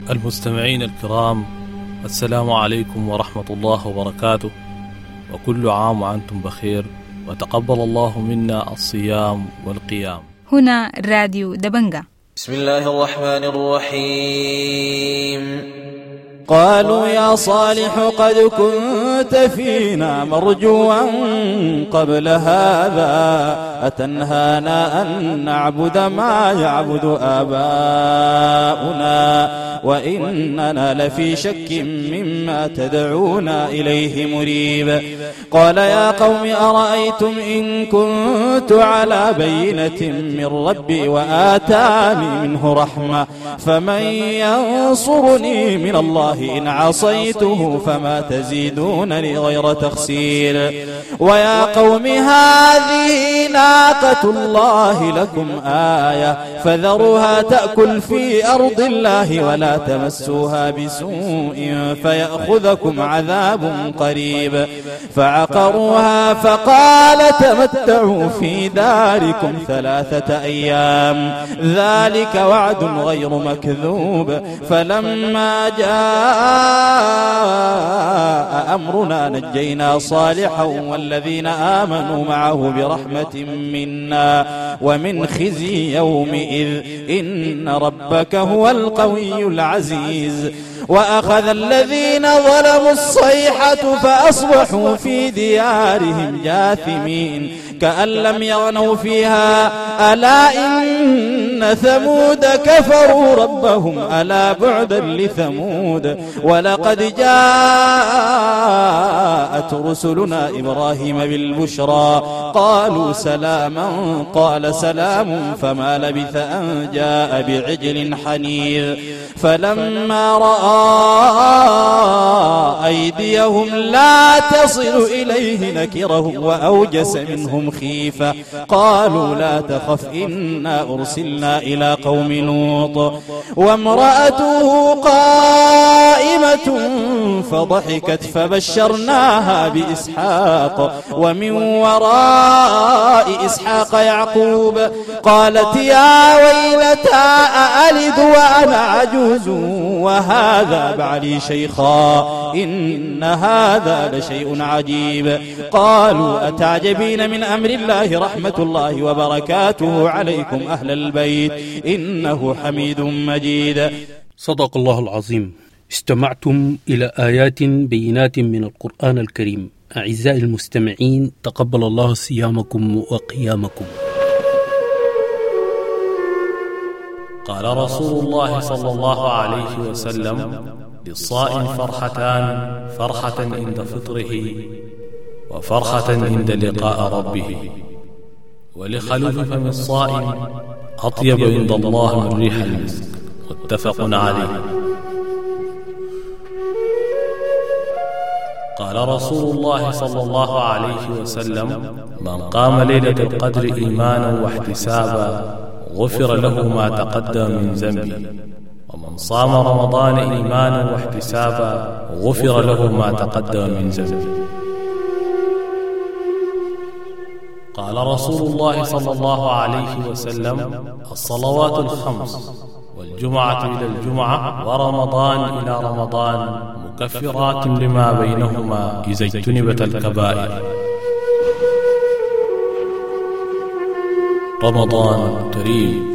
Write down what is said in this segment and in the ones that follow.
المستمعين الكرام، السلام عليكم ورحمة الله وبركاته، وكل عام وأنتم بخير، وتقبل الله منا الصيام والقيام. هنا راديو دبنجة. بسم الله الرحمن الرحيم. قالوا يا صالح قد كنت فينا مرجوا قبل هذا، أتنهانا أن نعبد ما يعبد آباؤنا وإننا لفي شك مما تدعونا إليه مريب. قال يا قوم أرأيتم إن كنت على بينة من ربي وآتاني منه رحمة فمن ينصرني من الله إن عصيته فما تزيدونني غير تخسير. ويا قوم هذه ناقة الله لكم آية فذروها تأكل في أرض الله ولا تمسوها بسوء فيأخذكم عذاب قريب. فعقروها فقال تمتعوا في داركم 3 أيام ذلك وعد غير مكذوب. فلما جاء أمرنا نجينا صالحا والذين آمنوا معه برحمة منا ومن خزي يومئذ إن ربك هو القوي العزيز. وأخذ الذين ظلموا الصيحة فأصبحوا في ديارهم جاثمين كأن لم يغنوا فيها ألا إن ثمود كفروا ربهم ألا بعدا لثمود. ولقد جاءت رسلنا إبراهيم بالبشرى قالوا سلاما قال سلام فما لبث أن جاء بعجل حنيذ. فلما رأى أيديهم لا تصل إليه نكرهم وأوجس منهم خيفة قالوا لا تخف إنا أرسلنا إلى قوم لوط وامرأته قائمة فضحكت فبشرناها بإسحاق ومن وراء إسحاق يعقوب قالت يا ويلتى أألد وأنا عجوز وهذا بعلي شيخا إن هذا لشيء عجيب. قالوا أتعجبين من أمر الله رحمة الله وبركاته عليكم أهل البيت إنه حميد مجيد. صدق الله العظيم. استمعتم إلى آيات بينات من القرآن الكريم. أعزائي المستمعين، تقبل الله صيامكم وقيامكم. قال رسول الله صلى الله عليه وسلم: للصائم فرحتان، فرحة عند فطره وفرحة عند لقاء ربه، ولخلوف فم الصائم أطيب عند الله من ريح المسك. متفق عليه. قال رسول الله صلى الله عليه وسلم: من قام ليلة القدر إيمانا واحتسابا غفر له ما تقدم من ذنبه، ومن صام رمضان إيمانا واحتسابا غفر له ما تقدم من ذنبه. قال رسول الله صلى الله عليه وسلم: الصلوات الخمس والجمعة إلى الجمعة ورمضان إلى رمضان مكفرات لما بينهما إذا اجتنبت الكبائر. رمضان كريم.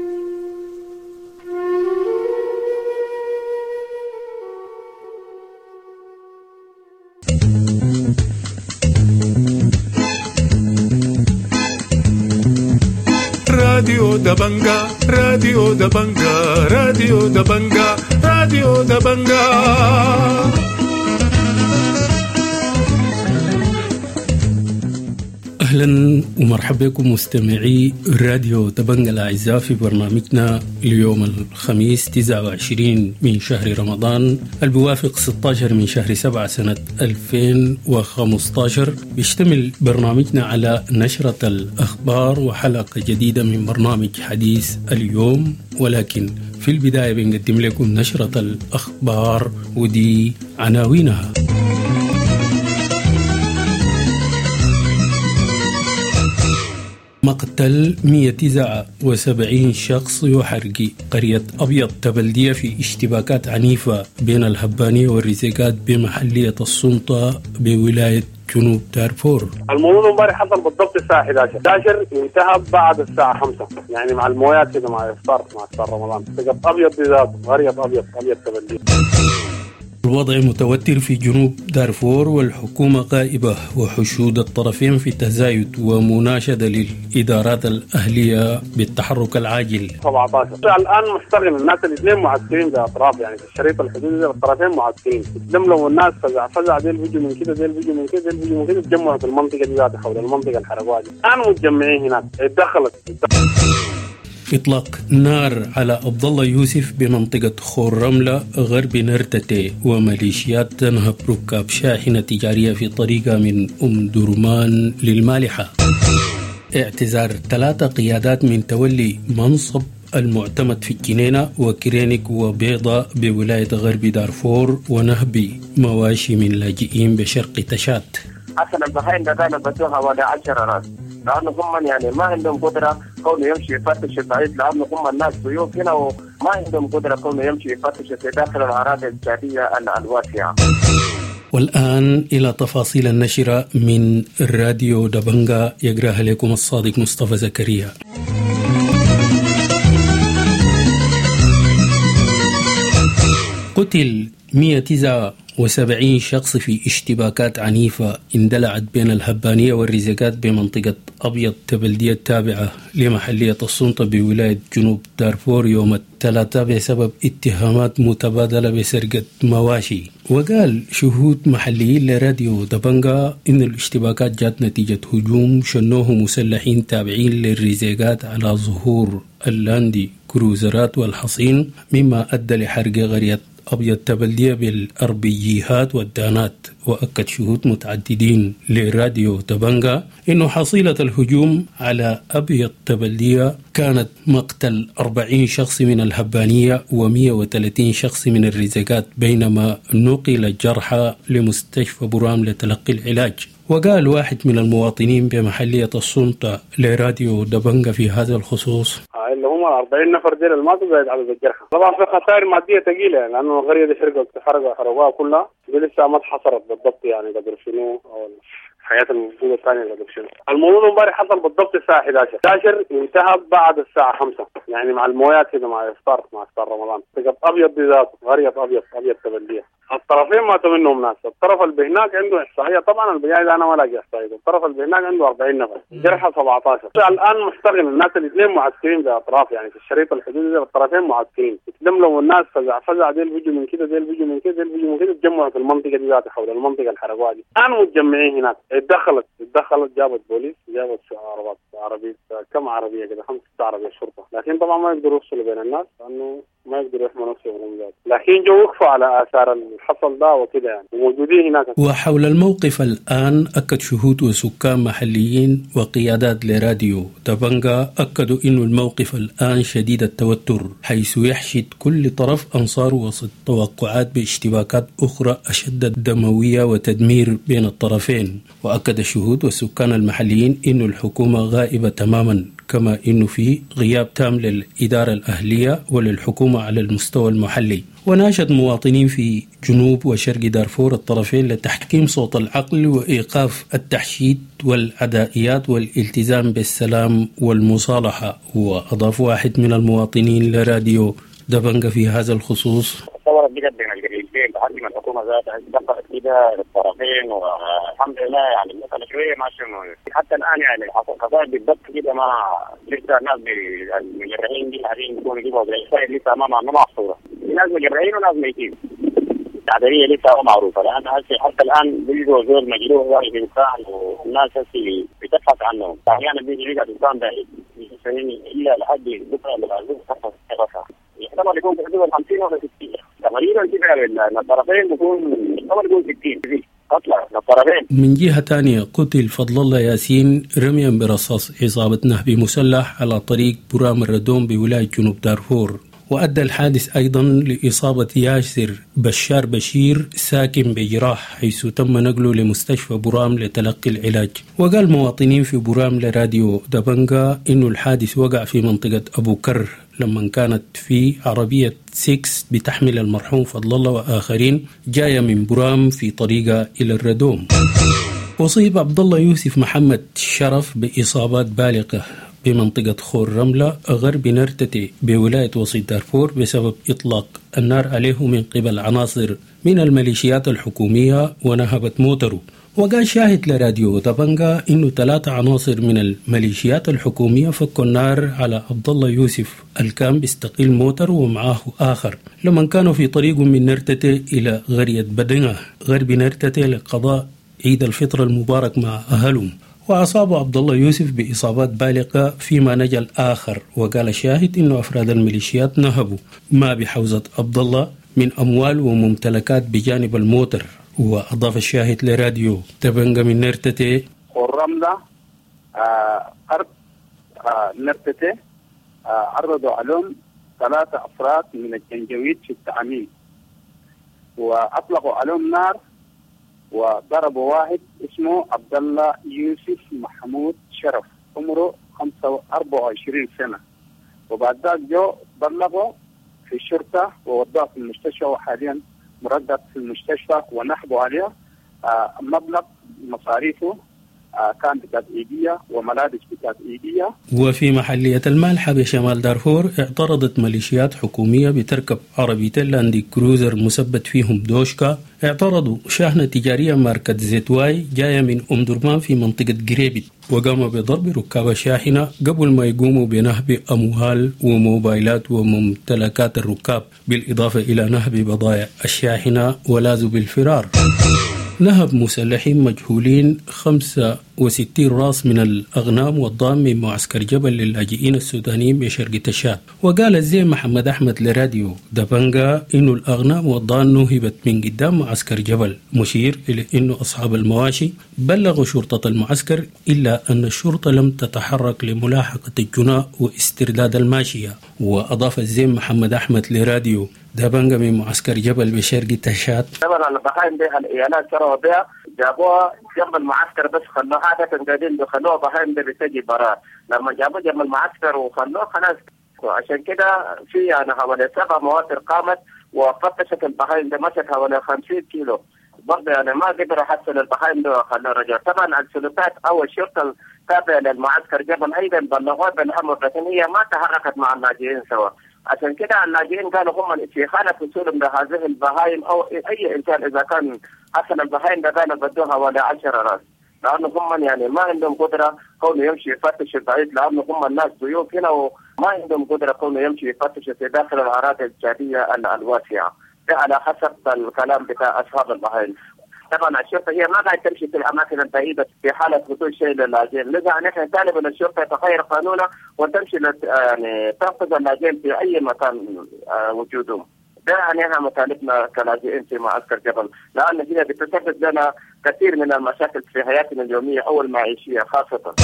راديو دبنجا راديو دبنجا راديو دبنجا راديو دبنجا. أهلا ومرحبا بكم مستمعي راديو دبنجا الأعزاء في برنامجنا اليوم الخميس 29 من شهر رمضان البوافق 16 من شهر 7 سنة 2015. بيشتمل برنامجنا على نشرة الأخبار وحلقة جديدة من برنامج حديث اليوم، ولكن في البداية بنقدم لكم نشرة الأخبار ودي عناوينها. مقتل 179 شخص يحرق قرية أبيض تبلدية في اشتباكات عنيفة بين الهبانية والريزيقات بمحلية السلطة بولاية جنوب دارفور. الموضوع امبارح حصل بالضبط الساعة 11 انتهى بعد الساعة 5 يعني مع المويات كده مع إفطار رمضان. قرية أبيض بذاته قرية أبيض تبلدية. الوضع متوتر في جنوب دارفور والحكومة غائبة وحشود الطرفين في تزايد ومناشدة للإدارات الأهلية بالتحرك العاجل. 17 الآن محترم الناس الاثنين معسكرين بأطراف يعني في الشريط الحدودي الطرفين معسكرين. لو الناس فزع ديل بيجوا من كده ديل بيجوا من كده ديل بيجوا من كده تجمعوا في المنطقة دي ذات حول المنطقة الحرقوها دي. الآن متجمعين هناك اتدخلت. إطلاق نار على عبد الله يوسف بمنطقة خور رملة غرب نرتتي وميليشيات تنهب ركاب شاحنة تجارية في طريقها من درمان للمالحة. اعتذار 3 قيادات من تولي منصب المعتمد في الجنينة وكرينيك وبيضة بولاية غرب دارفور ونهب مواشي من لاجئين بشرق تشات. أصلا البهائم ده كانت بتوها ولا 10 راس لأنه هم يعني ما عندهم قدرة كونه يمشي يفتش بعيد لأنه هم الناس ضيوف هنا وما عندهم قدرة كونه يمشي يفتش في داخل الأراضي الجارية الواسعة. والآن إلى تفاصيل النشرة من الراديو دبنجا يقرأها لكم الصادق مصطفى زكريا. قتل 179 شخص في اشتباكات عنيفة اندلعت بين الهبانية والريزيقات بمنطقة أبيض تبلدية التابعة لمحلية السلطة بولاية جنوب دارفور يوم الثلاثاء بسبب اتهامات متبادلة بسرقة مواشي. وقال شهود محليين لراديو دبنجا إن الاشتباكات جات نتيجة هجوم شنوه مسلحين تابعين للريزيقات على ظهور اللاندي كروزرات والحصين مما أدى لحرق قرية أبيض تبلدية بالأربيجيهات والدانات. وأكد شهود متعددين لراديو دبنجا إنه حصيلة الهجوم على أبيض تبلدية كانت مقتل 40 شخص من الهبانية و130 شخص من الريزيقات بينما نقل الجرحى لمستشفى برام لتلقي العلاج. وقال واحد من المواطنين بمحلية السلطة لراديو دبنجا في هذا الخصوص اللي هم 40 نفر ديل الماتوا زائد عدد الجرحى. طبعا في خسائر ماديه ثقيله يعني لانه القريه دي حرقوها كلها دي لسه ما اتحصرت بالضبط يعني قدر شنو او الحياه الموجوده الثانيه قدر شنو. الموضوع امبارح حصل بالضبط الساعه 11 انتهى بعد الساعه 5 يعني مع المويات كده مع افطار رمضان. قريه ابيض بذاته قريه ابيض تبلديه. الطرفين ماتوا منهم ناس. الطرف اللي هناك عنده احصائيه طبعا البجاي ده انا ما لاقي احصائيه. الطرف اللي هناك عنده 40 نفر جرحى 17. الان محترم الناس الاثنين معسكرين باطراف يعني في الشريط الحدودي الطرفين معسكرين. لو الناس فزع ديل بيجوا من كده ديل بيجوا من كده ديل بيجوا من كده تجمعوا في المنطقه دي ذات حول المنطقه الحرقوها دي. الان متجمعين هناك اتدخلت جابت بوليس جابت عربيه كم عربيه كده 5 عربيه شرطه لكن طبعا ما يقدروا يوصلوا بين الناس لانه ما يقدروا يحموا نفسهم من ذات لكن جو وقفوا على اثار الحصل ده وكده يعني وموجودين هناك. وحول الموقف الآن أكد شهود وسكان محليين وقيادات لراديو دبنجا أكدوا إنه الموقف الآن شديد التوتر حيث يحشد كل طرف أنصار وسط توقعات باشتباكات أخرى أشد دموية وتدمير بين الطرفين. وأكد الشهود والسكان المحليين إنه الحكومة غائبة تماما كما إنه في غياب تام للإدارة الأهلية وللحكومة على المستوى المحلي. وناشد مواطنين في جنوب وشرق دارفور الطرفين لتحكيم صوت العقل وإيقاف التحشيد والعدائيات والالتزام بالسلام والمصالحة. وأضاف واحد من المواطنين لراديو دبنجا في هذا الخصوص بجد بين الجريدتين لحد ما الحكومه ذاتها دخلت كده للطرفين والحمد لله يعني المساله شويه ماشيه حتى الان يعني حصل قضايا بالضبط كده ما لسه الناس المجرحين دي قاعدين يكونوا يجيبوا زي لسه ما محصوره. في ناس مجرحين وناس ميتين. التعديليه لسه ما معروفه لان حتى الان بيجوا زول مجروح واحد انسان والناس هسه بتبحث عنه. احيانا بيجي يلقى انسان بعيد الا لحد بكره لازم تحصل حراسه. يحتمل يكون في حدود 50 ولا 60 تقريبا كده الطرفين بيكون يحتمل يكون 60 اطلع الطرفين. من جهة تانية قتل فضل الله ياسين رميا برصاص عصابة نهب مسلح على طريق برام الردوم بولاية جنوب دارفور. وأدى الحادث أيضا لإصابة ياسر بشار بشير ساكن بجراح، حيث تم نقله لمستشفى برام لتلقي العلاج. وقال مواطنين في برام لراديو دبنجا إنه الحادث وقع في منطقة أبو كر لما كانت في عربية 6 بتحمل المرحوم فضل الله وآخرين جاية من برام في طريقة إلى الردوم. أصيب عبد الله يوسف محمد شرف بإصابات بالغة بمنطقة خور رملة غرب نرتتي بولاية وسط دارفور بسبب إطلاق النار عليه من قبل عناصر من الميليشيات الحكومية ونهبت موتره. وقال شاهد لراديو دبنجا إنه 3 عناصر من الميليشيات الحكومية فكوا النار على عبد الله يوسف الكان بيستقيل موتر ومعاه آخر لما كانوا في طريق من نرتتي إلى غرية بدنة غرب نرتتي لقضاء عيد الفطر المبارك مع أهلهم. وأصاب عبد الله يوسف بإصابات بالغة فيما نجا الآخر. وقال شاهد إنه أفراد الميليشيات نهبوا ما بحوزة عبد الله من أموال وممتلكات بجانب الموتر. وأضاف الشاهد لراديو دبنجا من نرتتي والرملة أرض نرتتي عرضوا عليهم 3 أفراد من الجنجويد في التعميم، وأطلقوا عليهم نار وضربوا واحد اسمه عبد الله يوسف محمود شرف عمره 24 سنة. وبعد ذلك جو بلغوا في الشرطة ووضعوا في المستشفى، وحاليا مردد في المستشفى ونحبوا عليه مبلغ مصاريفه كان بتبعيدية وملابس بتبعيدية. وفي محلية المالحة بشمال دارفور اعترضت ميليشيات حكومية بتركب عربيتين لاند كروزر مثبت فيهم دوشكا. اعترضوا شاحنة تجارية ماركة زيتواي جاية من درمان في منطقة قريبت، وقاموا بضرب ركاب الشاحنة قبل ما يقوموا بنهب أموال وموبايلات وممتلكات الركاب، بالإضافة إلى نهب بضائع الشاحنة ولازوا بالفرار. نهب مسلحين مجهولين 65 راس من الأغنام والضام من معسكر جبل للاجئين السودانيين بشرق تشاد. وقال الزين محمد أحمد لراديو دبنجا إنه الأغنام والضام نهبت من قدام معسكر جبل، مشير إلى إنه أصحاب المواشي بلغوا شرطة المعسكر إلا أن الشرطة لم تتحرك لملاحقة الجناء واسترداد الماشية. وأضاف الزين محمد أحمد لراديو دبنجا من معسكر جبل بشرق تشاد طبعا البهايم دي الايالات شروا بها جابوها جنب المعسكر بس خلوها عادة قاعدين بيخلوها بهايم دي بتجي برا، لما جابوها جنب المعسكر وخلوها خلاص. عشان كده في يعني حوالي 7 مواتر قامت وفتشت البهايم دي، مشت حوالي 50 كيلو برضه، يعني ما قدر يحصل البهايم دي وخلوها رجع. طبعا السلطات او الشرطه التابعه للمعسكر جبل ايضا بلغوها بالامر، لكن هي ما تحركت مع اللاجئين سوا. عشان كده اللاجئين قالوا هم في حالة وصولهم لهذه البهايم أو أي إنسان إذا كان حصل البهايم ده قالوا بدوها حوالي 10 راس، لأنه هم يعني ما عندهم قدرة كونه يمشي يفتش بعيد، لأنه هم الناس ضيوف هنا وما عندهم قدرة كونه يمشي يفتش في داخل الأراضي الجادية الواسعة. ده على حسب الكلام بتاع أصحاب البهايم. طبعا الشرطة هي ما قاعد تمشي في الأماكن البعيدة في حالة حصول شيء للاجئين، لذا نحن طالب من الشرطة تغير قانونها وتمشي يعني تنقذ اللاجئين في أي مكان وجودهم. ده يعني مطالبنا كلاجئين في معسكر جبل، لأن هي بتسبب لنا كثير من المشاكل في حياتنا اليومية أو المعيشية خاصة.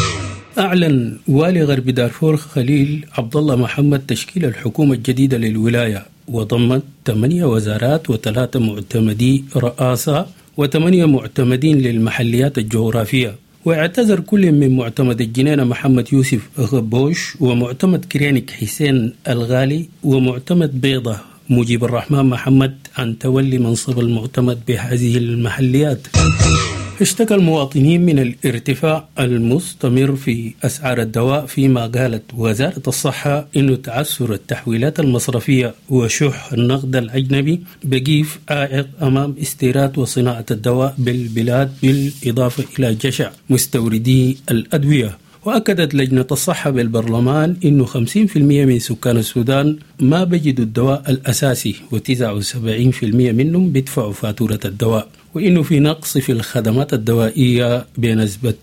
أعلن والي غرب دارفور خليل عبد الله محمد تشكيل الحكومة الجديدة للولاية، وضمت 8 وزارات و3 معتمدي رئاسة و8 معتمدين للمحليات الجغرافية. واعتذر كل من معتمد الجنينة محمد يوسف غبوش ومعتمد كرينك حسين الغالي ومعتمد بيضة مجيب الرحمن محمد عن تولي منصب المعتمد بهذه المحليات. اشتكى المواطنين من الارتفاع المستمر في أسعار الدواء، فيما قالت وزارة الصحة إنه تعثر التحويلات المصرفية وشح النقد الأجنبي بقيف عائق أمام استيراد وصناعة الدواء بالبلاد، بالإضافة إلى جشع مستوردي الأدوية. وأكدت لجنة الصحة بالبرلمان إنه 50% من سكان السودان ما بيجدوا الدواء الأساسي، و79% منهم بيدفعوا فاتورة الدواء، وإنه في نقص في الخدمات الدوائية بنسبة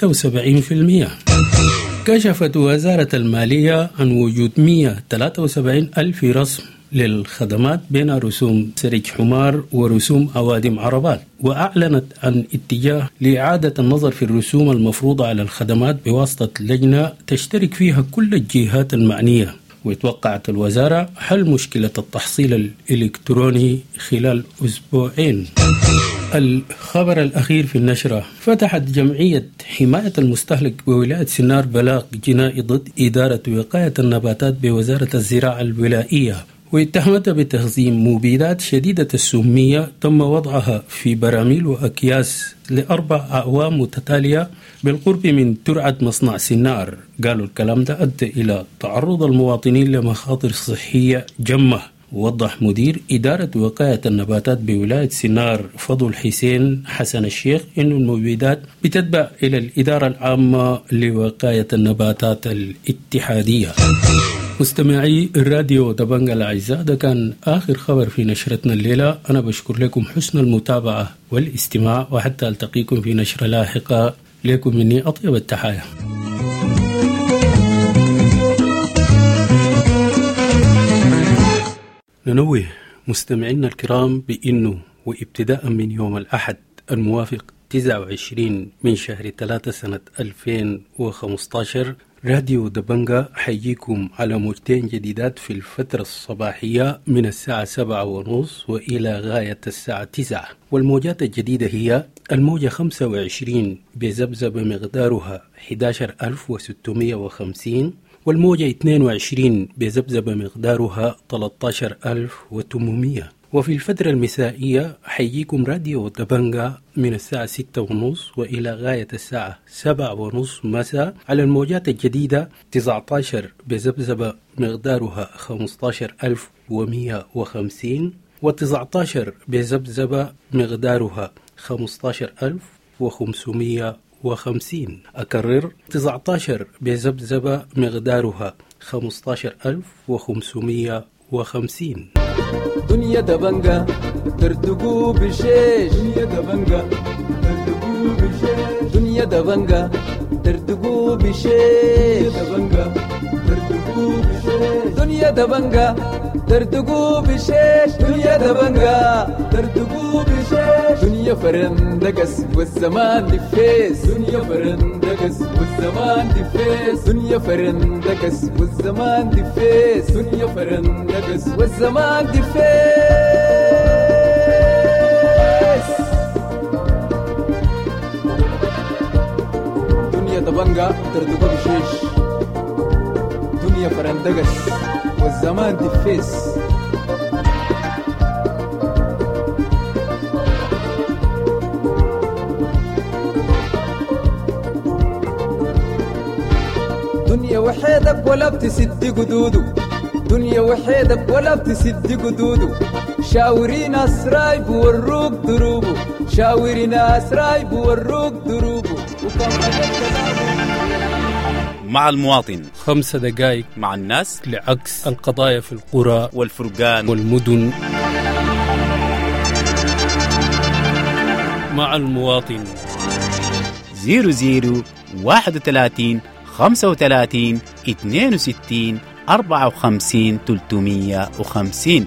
76%. كشفت وزارة المالية عن وجود 173 ألف رسم للخدمات بين رسوم سرج حمار ورسوم عوادم عربات، وأعلنت عن اتجاه لإعادة النظر في الرسوم المفروضة على الخدمات بواسطة لجنة تشترك فيها كل الجهات المعنية. وتوقعت الوزارة حل مشكلة التحصيل الإلكتروني خلال أسبوعين. الخبر الأخير في النشرة: فتحت جمعية حماية المستهلك بولاية سنار بلاغ جنائي ضد إدارة وقاية النباتات بوزارة الزراعة الولائية، واتهمتها بتخزين مبيدات شديدة السمية تم وضعها في براميل وأكياس ل4 أعوام متتالية بالقرب من ترعة مصنع سنار. قالوا الكلام ده أدى إلى تعرض المواطنين لمخاطر صحية جمة. ووضح مدير إدارة وقاية النباتات بولاية سنار فضل حسين حسن الشيخ إن المبيدات بتتبع إلى الإدارة العامة لوقاية النباتات الاتحادية. مستمعي الراديو دبنجة الأعزاء، ده كان آخر خبر في نشرتنا الليلة. أنا بشكر لكم حسن المتابعة والاستماع، وحتى ألتقيكم في نشرة لاحقة. لكم مني أطيب التحايا. ننوه مستمعينا الكرام بأنه وابتداء من يوم الأحد الموافق 29 من شهر 3 سنة 2015 راديو دبنجة حيجيكم على موجتين جديدات في الفترة الصباحية من الساعة 7:30 وإلى غاية الساعة 9. والموجات الجديدة هي الموجة 25 بزبزب مقدارها 11650، والموجة 22 بزبزب مقدارها 13800. وفي الفترة المسائية حيجيكم راديو دبنجة من الساعة 6:30 وإلى غاية الساعة 7:30 مساء على الموجات الجديدة 19 بزبزب مقدارها 15150، و19 بزبزب مقدارها 15550. أكرر: 19 بزبزب مقدارها 15550. دنيا دبنجة تردقوا بشيش، دنيا دبنجة تردقوا بشيش، دنيا دبنجة تردقوا بشيش، دنيا دبنجة تردقوا بشيش، دنيا دبنجة تردقوا بشيش، دنيا فرندقس والزمان دفيس، دنيا فرندقس والزمان دفيس، دنيا فرندقس والزمان دفيس، دنيا فرندقس والزمان دفيس. دنيا دبنجة تردقوا بشيش، دنيا فرندقس والزمان دفيس. دنيا وحيدك ولا بتسد قدودو، دنيا وحيدك ولا بتسد قدودو، شاورينا اسراي بوروك دروبو، شاورينا اسراي بوروك دروبو. مع المواطن 5 دقائق مع الناس لعكس القضايا في القرى والفرقان والمدن. مع المواطن 00 31 35 62 54 350.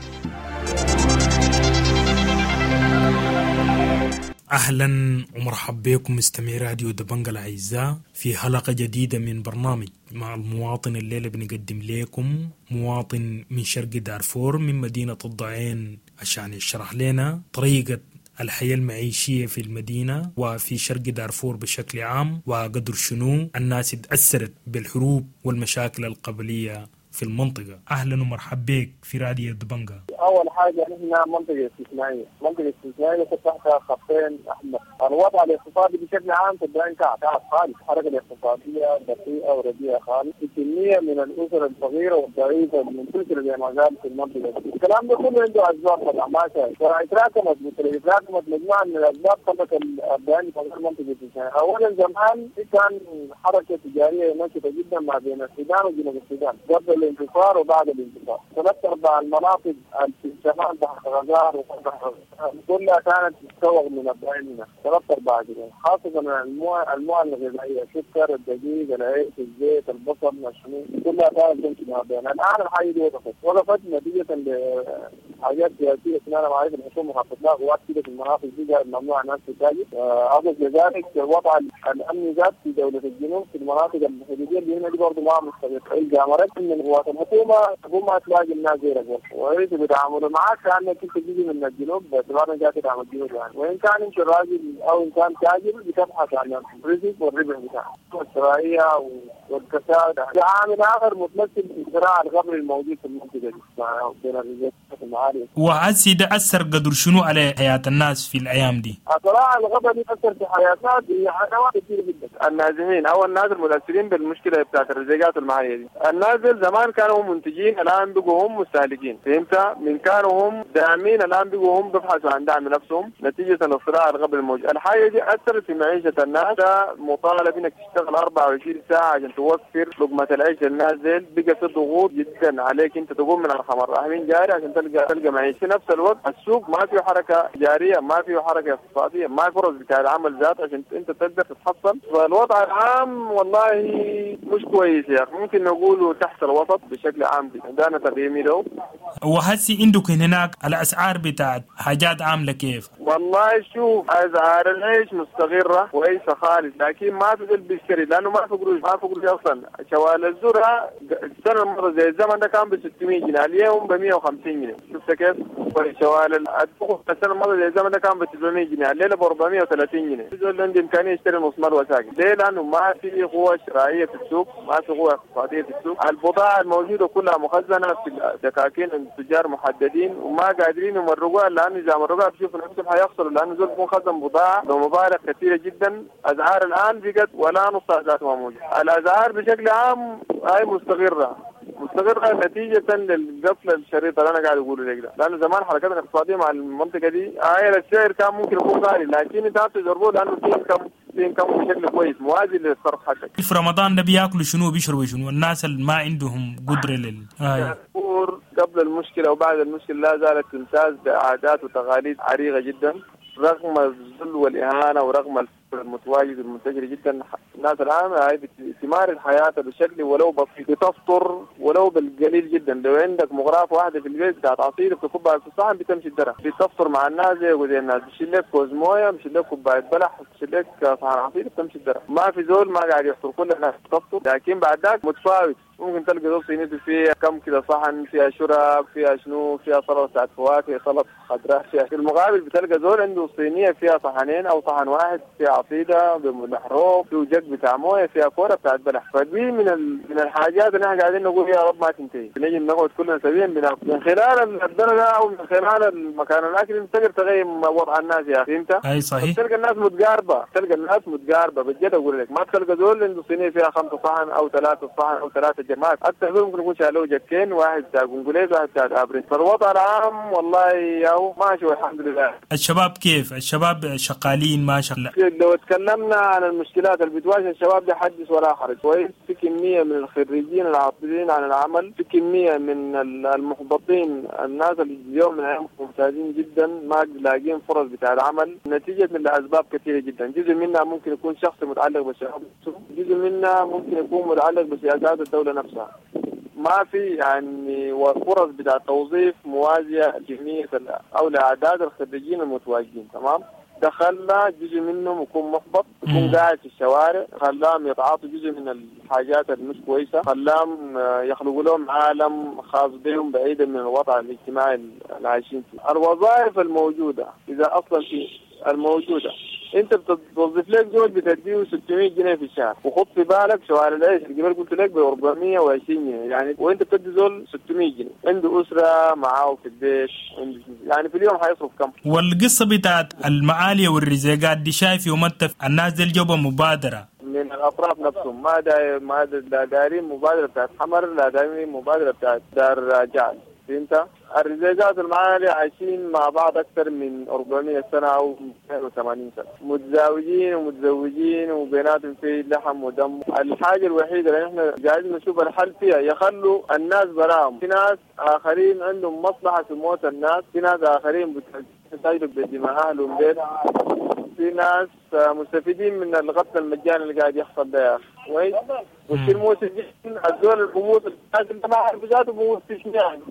أهلا ومرحبا بكم مستمعي راديو دبنجة الأعزاء في حلقة جديدة من برنامج مع المواطن. الليلة بنقدم لكم مواطن من شرق دارفور من مدينة الضعين عشان يشرح لنا طريقة الحياة المعيشية في المدينة وفي شرق دارفور بشكل عام، وقدر شنو الناس اتأثرت بالحروب والمشاكل القبلية في المنطقة. أهلا ومرحبا بك في راديو دبنجة. أول حاجة نحن منطقة استثنائية، منطقة استثنائية تحتها خطين أحمر. الوضع الاقتصادي بشكل عام في الدين كعب خالص، الحركة الاقتصادية بطيئة ورديئة خالص، كمية من الأسر الصغيرة والضعيفة من تلك الجماعات في المنطقة. الكلام ده كله عنده أسباب طبعا ما شاء، فتراكمت مجموعة من الأسباب خلت الدين في المنطقة استثنائية. أولا زمان كان حركة تجارية نشطة جدا ما بين السودان وجنوب السودان قبل الانتصار وبعد الانتصار. 3/4 المناطق في شمال بحر غزال كلها كانت تستوغ من الضعين هنا 3/4 كده، خاصة المواد الغذائية، السكر، الدقيق، العيش، الزيت، البصل، الشمون، كلها كانت تمشي من الضعين. الآن الحاجة دي وقفت نتيجة لحاجات سياسية سنانا معايا الحكومة حطت لها قوات كده في المناطق دي ممنوع الناس تتاجر. أضف لذلك وضع الامن ذات في دوله الجنوب في المناطق الحدوديه اللي هنا دي برضه ما مستقر. الجامعات من قوات الحكومه ما تلاقي الناس زي رجل ويريد بيتعاملوا معك كانك انت تجي من الجنوب باعتبار انك جاي تدعم الجنوب يعني. وان كان انت راجل او ان كان تاجر بتبحث عن الرزق والربح بتاعك والشرائيه والكساد. ده عامل اخر متمثل في الصراع القبلي الموجود في المنطقه دي بين الرجال والمعارف. وهسي ده اثر قدر شنو على حياه الناس في الايام دي؟ الصراع القبلي اثر في حياتنا بحاجات كثيره جدا. النازحين او الناس المتاثرين بالمشكله بتاعت الرزقات الماليه دي. النازل زمان كانوا منتجين الان بقوا هم مستهلكين، فهمت؟ من كانوا هم داعمين الان بقوا هم بيبحثوا عن دعم نفسهم نتيجه الصراع القبلي الموجود. الحاجه دي اثرت في معيشه الناس، مطالب انك تشتغل 24 ساعه عشان توفر لقمه العيش للناس ديل. بقى في ضغوط جدا عليك انت تقوم من ارحم الراحمين جاري عشان تلقى معيشه. في نفس الوقت السوق ما فيه حركه جاريه، ما فيه حركه اقتصاديه، ما في فرص بتاع العمل ذات عشان انت تقدر تتحصل. فالوضع العام والله مش كويس يا اخي، ممكن نقوله تحت الوسط بشكل عام. ده انا تقييمي له. وهسي عندكم هناك الاسعار بتاعت حاجات عامله كيف؟ والله شوف اسعار العيش مستقره كويسه خالص، لكن ما في قلب بيشتري لانه ما في قروش اصلا. شوال الذره السنه الماضيه زي الزمن ده كان ب 600 جنيه، اليوم ب 150 جنيه. شفت كيف؟ شوال الدخول السنه الماضيه زي الزمن ده كان ب 900 جنيه، الليله ب 430 جنيه. اللي عنده امكانيه يشتري نص مال وساكن. ليه؟ لانه ما في قوه شرائيه في السوق، ما في قوه اقتصاديه في السوق. البضاعه الموجوده كلها مخزنه في دكاكين التجار محددين وما قادرين يمرقوها، لانه اذا مرقوها بيشوفوا نفسهم حيخسروا، لانه زول بيكون خزن بضاعه بمبالغ كثيره جدا. اسعار الان بقت ولا نص اسعار موجوده. الاسعار بشكل عام هاي مستقره نتيجة للقفل الشريط اللي أنا قاعد أقوله لك ده، لأنه زمان حركات الاقتصادية مع المنطقة دي السعر كان ممكن يكون غالي، لكن أنت تجربه لأنه في إنكم بشكل كويس موازي للصرف حقك. في رمضان ده بياكلوا شنو بيشربوا شنو؟ الناس اللي ما عندهم قدرة قبل المشكلة وبعد المشكلة لا زالت تمتاز بعادات وتقاليد عريقة جدا رغم الذل والإهانة ورغم الفقر المتواجد والمنتشر جدا. الناس الآن هاي بتمارس الحياة بشكل ولو بسيط، بتفطر ولو بالقليل جدا. لو عندك مغرفة واحدة في البيت بتاعت عصير بتكبها في الصحن بتمشي الدرة، بتفطر مع الناس زي الناس، بتشيل لك كوز مويه، بتشيل لك كوباية بلح، بتشيل لك صحن عصير بتمشي الدرة. ما في زول ما قاعد يفطر، كل الناس بتفطر، لكن بعد ذاك متفاوت. ممكن تلقى زول صينيته فيها كم كده صحن، فيها شرب، فيها شنو، فيها سلطة بتاعت فواكه، سلطة خضراء. في المقابل بتلقى زول عنده صينية فيها صحنين أو صحن واحد، فيها عصيدة بمحروق، فيه جق بتاع مويه، فيها كورة بتاعت بلح. فدي من الحاجات اللي احنا قاعدين نقول يا رب ما تنتهي. بنجي نقعد كلنا سويا من خلال الدرجة أو من خلال المكان الأكل تقدر تغير وضع الناس يا أخي. أنت أي صحيح. تلقى الناس متقاربة بجد أقول لك. ما تلقى زول عنده صينية فيها 5 صحن أو 3 صحن أو 3 جماعات. أكثر زول ممكن يكون شالوه جكين، واحد بتاع قنقليز واحد بتاع أبرين. فالوضع العام والله ياهو ماشي والحمد لله. الشباب كيف؟ الشباب شغالين ما شغال؟ لو تكلمنا عن المشكلات اللي بتواجه الشباب ده حدث ولا حرج. كويس، في كمية من الخريجين العاطلين عن العمل، في كمية من المحبطين، الناس اللي اليوم من أيام ممتازين جدا ما لاقين فرص بتاع العمل نتيجة من الأسباب كثيرة جدا. جزء منها ممكن يكون شخص متعلق بالشباب، جزء منها ممكن يكون متعلق بسياسات الدولة نفسها. ما في يعني فرص بتاع توظيف موازية لكمية أو لأعداد الخريجين المتواجدين. تمام، ده خلى جزء منهم يكون محبط، يكون قاعد في الشوارع، خلاهم يتعاطوا جزء من الحاجات المش كويسة، خلاهم يخلقوا لهم عالم خاص بهم بعيدا من الوضع الاجتماعي اللي عايشين فيه. الوظائف الموجودة إذا أصلا في الموجودة انت بتوظف لك زول بتديه 600 جنيه في الشهر، وخط في بالك شوارع العيش اللي قبل قلت لك ب 420 جنيه يعني، وانت بتدي زول 600 جنيه عنده اسره معاه في البيت، يعني في اليوم حيصرف كم؟ والقصه بتاعت المعاليه والرزاقات دي شايف يوم الناس دي الجوبه مبادره من الاطراف نفسهم، ما دايرين مبادره بتاعت حمر، لا دايرين مبادره بتاعت دار جعل. فهمت؟ الرجاجات المعالي عايشين مع بعض أكثر من 400 سنة أو 280 سنة، متزاوجين ومتزوجين وبيناتهم في لحم ودم. الحاجة الوحيدة اللي احنا قاعدين نشوف الحل فيها يخلوا الناس براهم. في ناس آخرين عندهم مصلحة في موت الناس، في ناس آخرين بتجلب بدماء أهلهم بيت، في ناس مستفيدين من الغطس المجاني اللي قاعد يحصل ده يا أخي. وين؟ وفي الموسجين الزول البموت الناس اللي ما عارف ذاته بموت في يعني.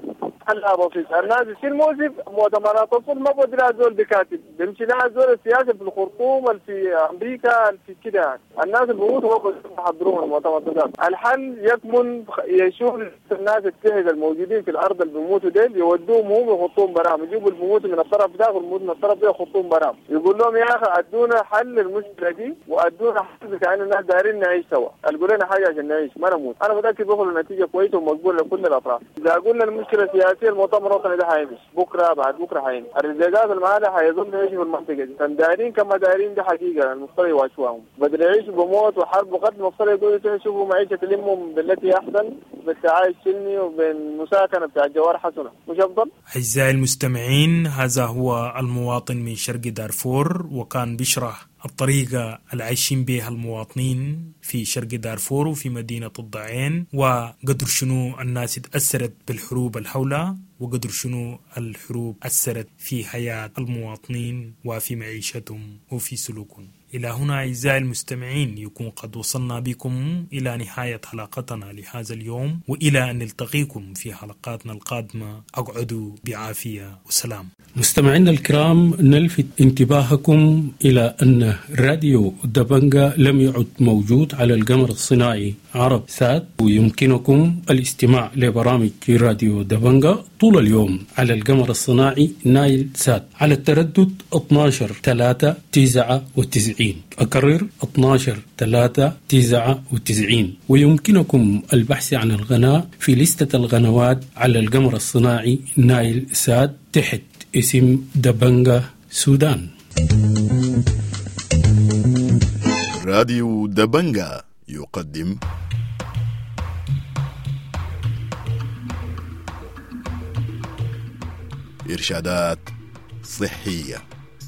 حلها بسيط. الناس يصير موسف مؤتمرات الصلح ما بدري زول بكاتب بيمشي لها زول السياسي في الخرطوم في امريكا في كده. الناس بيموتوا ما بيحضرون المؤتمرات. الحل يكمن يشوف الناس التهج الموجودين في الارض اللي بيموتوا ديل يودوهم هم يحطوهم برام، يجيبوا الموت من الطرف ده والموت من الطرف ده يحطوهم برام، يقول لهم يا اخي ادونا حل للمشكله دي وادونا حل كأن الناس دايرين نعيش سوا، قالوا لنا حاجه عشان نعيش ما نموت. انا متاكد بيخلوا نتيجه كويسه ومقبوله لكل الاطراف. اذا قلنا المشكله السياسيه المؤتمر الوطني ده حيمشي بكره بعد بكره حيمشي، الرجال المعادة حيظل يعيشوا في المنطقه دي، كان دايرين كما دايرين دي حقيقه المفترض يواجهوهم، بدل يعيشوا بموت وحرب وقتل المفترض يقولوا شوفوا معيشه تلمهم بالتي احسن بالتعايش سلمي وبين مساكنه بتاع الجوار حسنه، مش افضل؟ أعزائي المستمعين، هذا هو المواطن من شرق دارفور، وكان بيشرح الطريقة اللي عايشين بها المواطنين في شرق دارفور وفي مدينة الضعين، وقدر شنو الناس اتأثرت بالحروب الحولة، وقدر شنو الحروب أثرت في حياة المواطنين وفي معيشتهم وفي سلوكهم. إلى هنا أعزائي المستمعين يكون قد وصلنا بكم إلى نهاية حلقتنا لهذا اليوم، وإلى أن نلتقيكم في حلقاتنا القادمة. أقعدوا بعافية وسلام. مستمعينا الكرام، نلفت انتباهكم إلى أن راديو دبنجا لم يعد موجود على القمر الصناعي عرب سات، ويمكنكم الاستماع لبرامج راديو دبنجا طول اليوم على القمر الصناعي نايل سات على التردد 12-3-99. أكرر 12-3-99. ويمكنكم البحث عن القناة في لستة القنوات على القمر الصناعي نايل سات تحت اسم دبنجا سودان. راديو دبنجا يقدم إرشادات صحية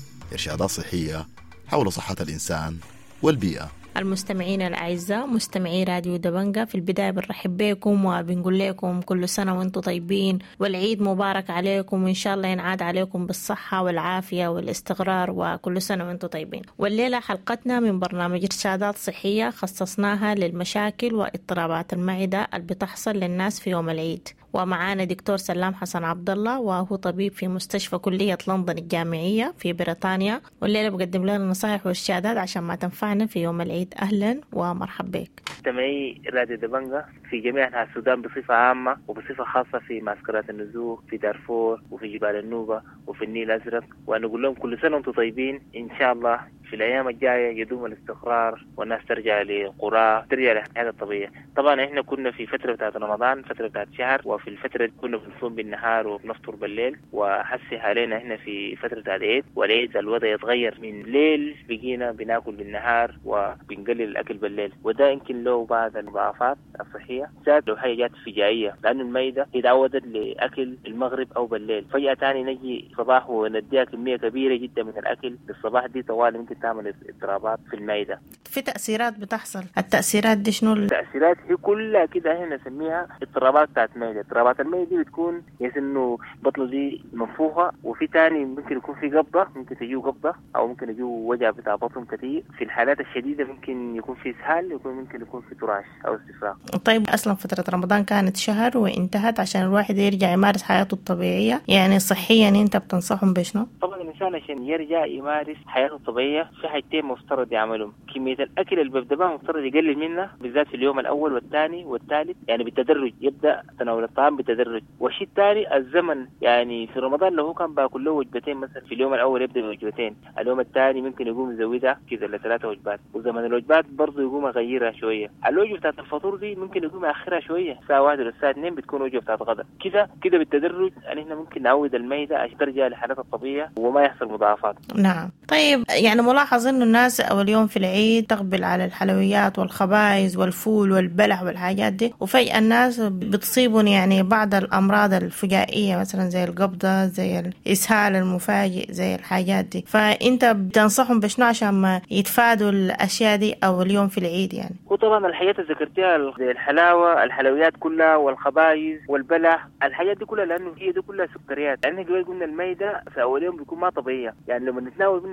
حول صحة الإنسان والبيئة. المستمعين الأعزاء، مستمعي راديو دبنجا، في البداية بنرحب بكم وبنقول لكم كل سنة وانتم طيبين، والعيد مبارك عليكم، وإن شاء الله ينعاد عليكم بالصحة والعافية والاستقرار، وكل سنة وانتم طيبين. والليلة حلقتنا من برنامج إرشادات صحية خصصناها للمشاكل واضطرابات المعدة اللي بتحصل للناس في يوم العيد. ومعانا دكتور سلام حسن عبد الله، وهو طبيب في مستشفى كلية لندن الجامعية في بريطانيا، والليلة بقدم لنا نصائح وإرشادات عشان ما تنفعنا في يوم العيد. أهلا ومرحبا بك. مستمعي راديو دبنجا في جميع أنحاء السودان بصفة عامة وبصفة خاصة في معسكرات النزوح في دارفور وفي جبال النوبة وفي النيل الأزرق، ونقول لهم كل سنة وانتم طيبين. إن شاء الله في الأيام الجاية يدوم الاستقرار والناس ترجع لقراء، ترجع لحياتها الطبيعية. طبعا إحنا كنا في فترة بتاعت رمضان، فترة بتاعت شهر، وفي الفترة كنا بنصوم بالنهار وبنفطر بالليل، وحسي علينا إحنا في فترة بتاعت عيد، والعيد الوضع يتغير، من ليل بقينا بناكل بالنهار وبنقلل الأكل بالليل، وده يمكن له بعض المضاعفات الصحية، زاد لو حاجة جات فجائية، لأن المعدة تعودت لأكل المغرب أو بالليل، فجأة تاني نجي صباح ونديها كمية كبيرة جدا من الأكل للصباح، دي طوال ممكن تعمل اضطرابات في المعدة. في تأثيرات بتحصل، التأثيرات دي شنو؟ التأثيرات هي كلها كده احنا نسميها اضطرابات بتاعت المعدة. اضطرابات المعدة دي بتكون يعني انه بطنه دي منفوخة، وفي تاني ممكن يكون في قبضة، ممكن تجيه قبضة او ممكن يجيه وجع بتاع بطن كتير. في الحالات الشديدة ممكن يكون في اسهال، ممكن يكون في تراش او استفراغ. طيب اصلا فترة رمضان كانت شهر وانتهت، عشان الواحد يرجع يمارس حياته الطبيعية، يعني صحيا انت بتنصحهم بشنو؟ طبعا الانسان عشان يرجع يمارس حياته الطبيعية في حاجتين مفترض يعملهم. كمية الأكل اللي بيبدأ بها مفترض يقلل منها، بالذات في اليوم الأول والثاني والثالث، يعني بالتدرج، يبدأ تناول الطعام بالتدرج. والشيء الثاني الزمن، يعني في رمضان لو هو كان باكل له وجبتين مثلا، في اليوم الأول يبدأ بوجبتين، اليوم الثاني ممكن يقوم يزودها كذا ل3 وجبات، وزمن الوجبات برضه يقوم يغيرها شوية. الوجبة بتاعت الفطور دي ممكن يقوم يأخرها شوية، الساعة 1 ولا الساعة 2 بتكون وجبة بتاعت غدا، كذا بالتدرج، يعني احنا ممكن نعود المعدة عشان ترجع لحالتها الطبيعية وما يحصل مضاعفات. نعم. طيب يعني ملاحظ انه الناس اول يوم في العيد تقبل على الحلويات والخبائز والفول والبلح والحاجات دي، وفجأة الناس بتصيبون يعني بعض الامراض الفجائية، مثلا زي القبضة، زي الاسهال المفاجئ، زي الحاجات دي، فانت بتنصحهم بشنو عشان ما يتفادوا الاشياء دي او اليوم في العيد يعني؟ وطبعا الحاجات اللي ذكرتيها زي الحلاوة، الحلويات كلها، والخبائز والبلح، الحاجات دي كلها، لانه هي دي كلها سكريات، لان قبل قلنا المعدة في اول يوم بيكون ما طبيعية، يعني لما نتناول منها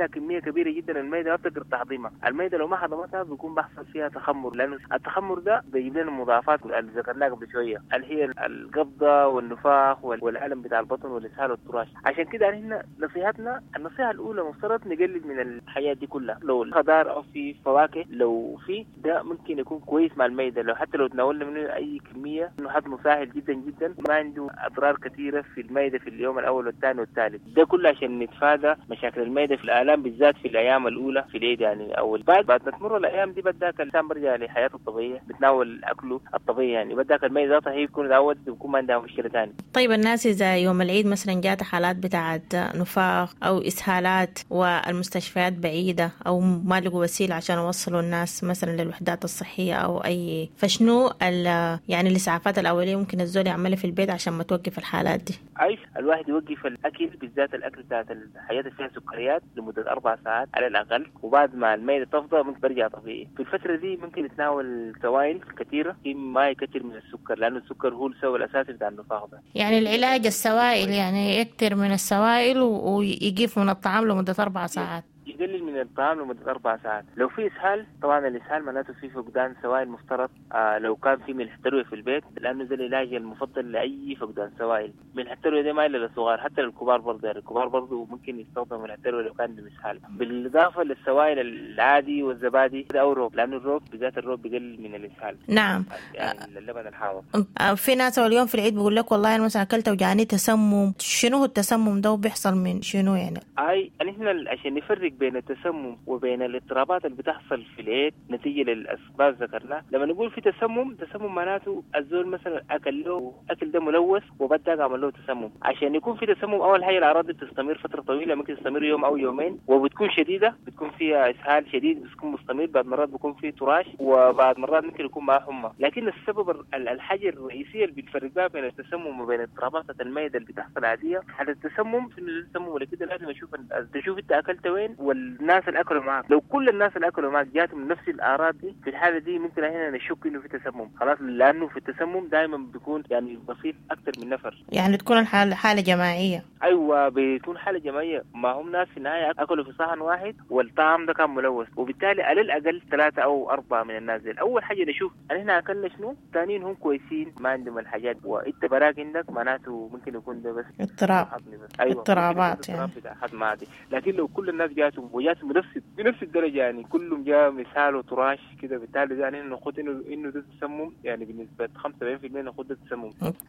عندها كميه كبيره جدا الميده ما بتقدر تهضمها. الميده لو ما هضمتها بيكون بيحصل فيها تخمر، لانه التخمر ده بيجيب لنا مضاعفات اللي ذكرناها قبل شويه اللي هي القبضه والنفاخ والالم بتاع البطن والاسهال والتراش. عشان كده احنا نصيحتنا النصيحه الاولى مفترض نقلل من الحياه دي كلها. لو خضار او في فواكه لو في ده ممكن يكون كويس مع الميده، لو حتى لو تناولنا منه اي كميه انه هضمه سهل جدا جدا، ما عنده اضرار كثيره في الميده في اليوم الاول والثاني والثالث. ده كله عشان نتفادى مشاكل الميده في الالام بالذات في الايام الاولى في العيد يعني اول. بعد ما تمر الايام دي بداك الانسان برجع لحياته الطبيعيه، بتناول اكله الطبيعي يعني، بداك الميده ذاتها هي بتكون تعود وبكون ما عندها مشكله ثانيه. طيب الناس اذا يوم العيد مثلا جات حالات بتاعه نفاخ او اسهالات والمستشفيات بعيده او ما لقوا وسيله عشان يوصلوا الناس مثلا للوحدات الصحيه او اي، فشنو يعني الاسعافات الاوليه ممكن الزول يعملها في البيت عشان ما توقف الحالات دي؟ اي الواحد يوقف الاكل بالذات الاكل بتاعت الحاجات اللي فيها سكريات لمده 4 ساعات على الاقل، وبعد ما الميده تفضى ممكن برجع طبيعي. في الفتره دي ممكن يتناول سوائل كثيره ما يكثر من السكر، لانه السكر هو السبب الاساسي بتاع النفاخ ده. يعني العلاج السوائل يعني يكثر من السوائل ويقف من الطعام لمده 4 ساعات. يقلل من الطعام لمدة 4 ساعات. لو في إسهال طبعا الإسهال معناته في فقدان سوائل مفترض. لو كان في ملح تروي في البيت، لأنه ده العلاج المفضل لأي فقدان سوائل. ملح التروي ده ما إلا للصغار، حتى للكبار برضه، يعني الكبار برضه ممكن يستخدم ملح التروي لو كان عندهم إسهال. بالإضافة للسوائل العادي والزبادي أو الروب، لأنه الروب بالذات الروب بيقلل من الإسهال. نعم. يعني اللبن الحامض. في ناس اليوم في العيد بيقول لك والله أنا مثلا أكلت وجاني تسمم. شنو هو التسمم ده وبيحصل من شنو يعني؟ يعني عشان نفرق بين التسمم وبين الاضطرابات اللي بتحصل في العيد نتيجة للأسباب ذكرناها. لما نقول في تسمم معناته الزول مثلا أكل ده ملوث وبدأ عمل له تسمم. عشان يكون في تسمم أول حاجة الأعراض بتستمر فترة طويلة، ممكن تستمر يوم أو يومين وبتكون شديدة، بتكون فيها إسهال شديد، بتكون مستمر، بعد مرات بيكون فيه تراش، وبعد مرات ممكن يكون معاه حمى. لكن السبب الحاجة الرئيسية اللي بتفرق بها بين التسمم وبين اضطرابات المعدة اللي بتحصل عادية، على التسمم ولا كده لازم تشوف انت أكلت وين والناس اللي أكلوا معك. لو كل الناس اللي أكلوا معك جاتهم نفس الأعراض دي، في الحالة دي ممكن هنا نشك إنه في تسمم خلاص، لأنه في التسمم دائما بيكون يعني بسيط أكثر من نفر، يعني تكون حالة جماعية. أيوة بتكون حالة جماعية. ما هم ناس في النهاية أكلوا في صحن واحد والطعام ده كان ملوث، وبالتالي على الأقل 3 أو 4 من الناس دي أول حاجة نشوف أن إحنا أكلنا شنو، ثانيين هم كويسين ما عندهم الحاجات، وإنت براك عندك معناته ممكن يكون ده بس اضطراب. أيوة اضطرابات يعني. حد ما عادي. لكن لو كل الناس جاتهم بنفس الدرجة، يعني كلهم جاء مثال وتراش كده، بالتالي يعني ناخد إنه ده تسمم، يعني بنسبة 75% ناخد ده تسمم.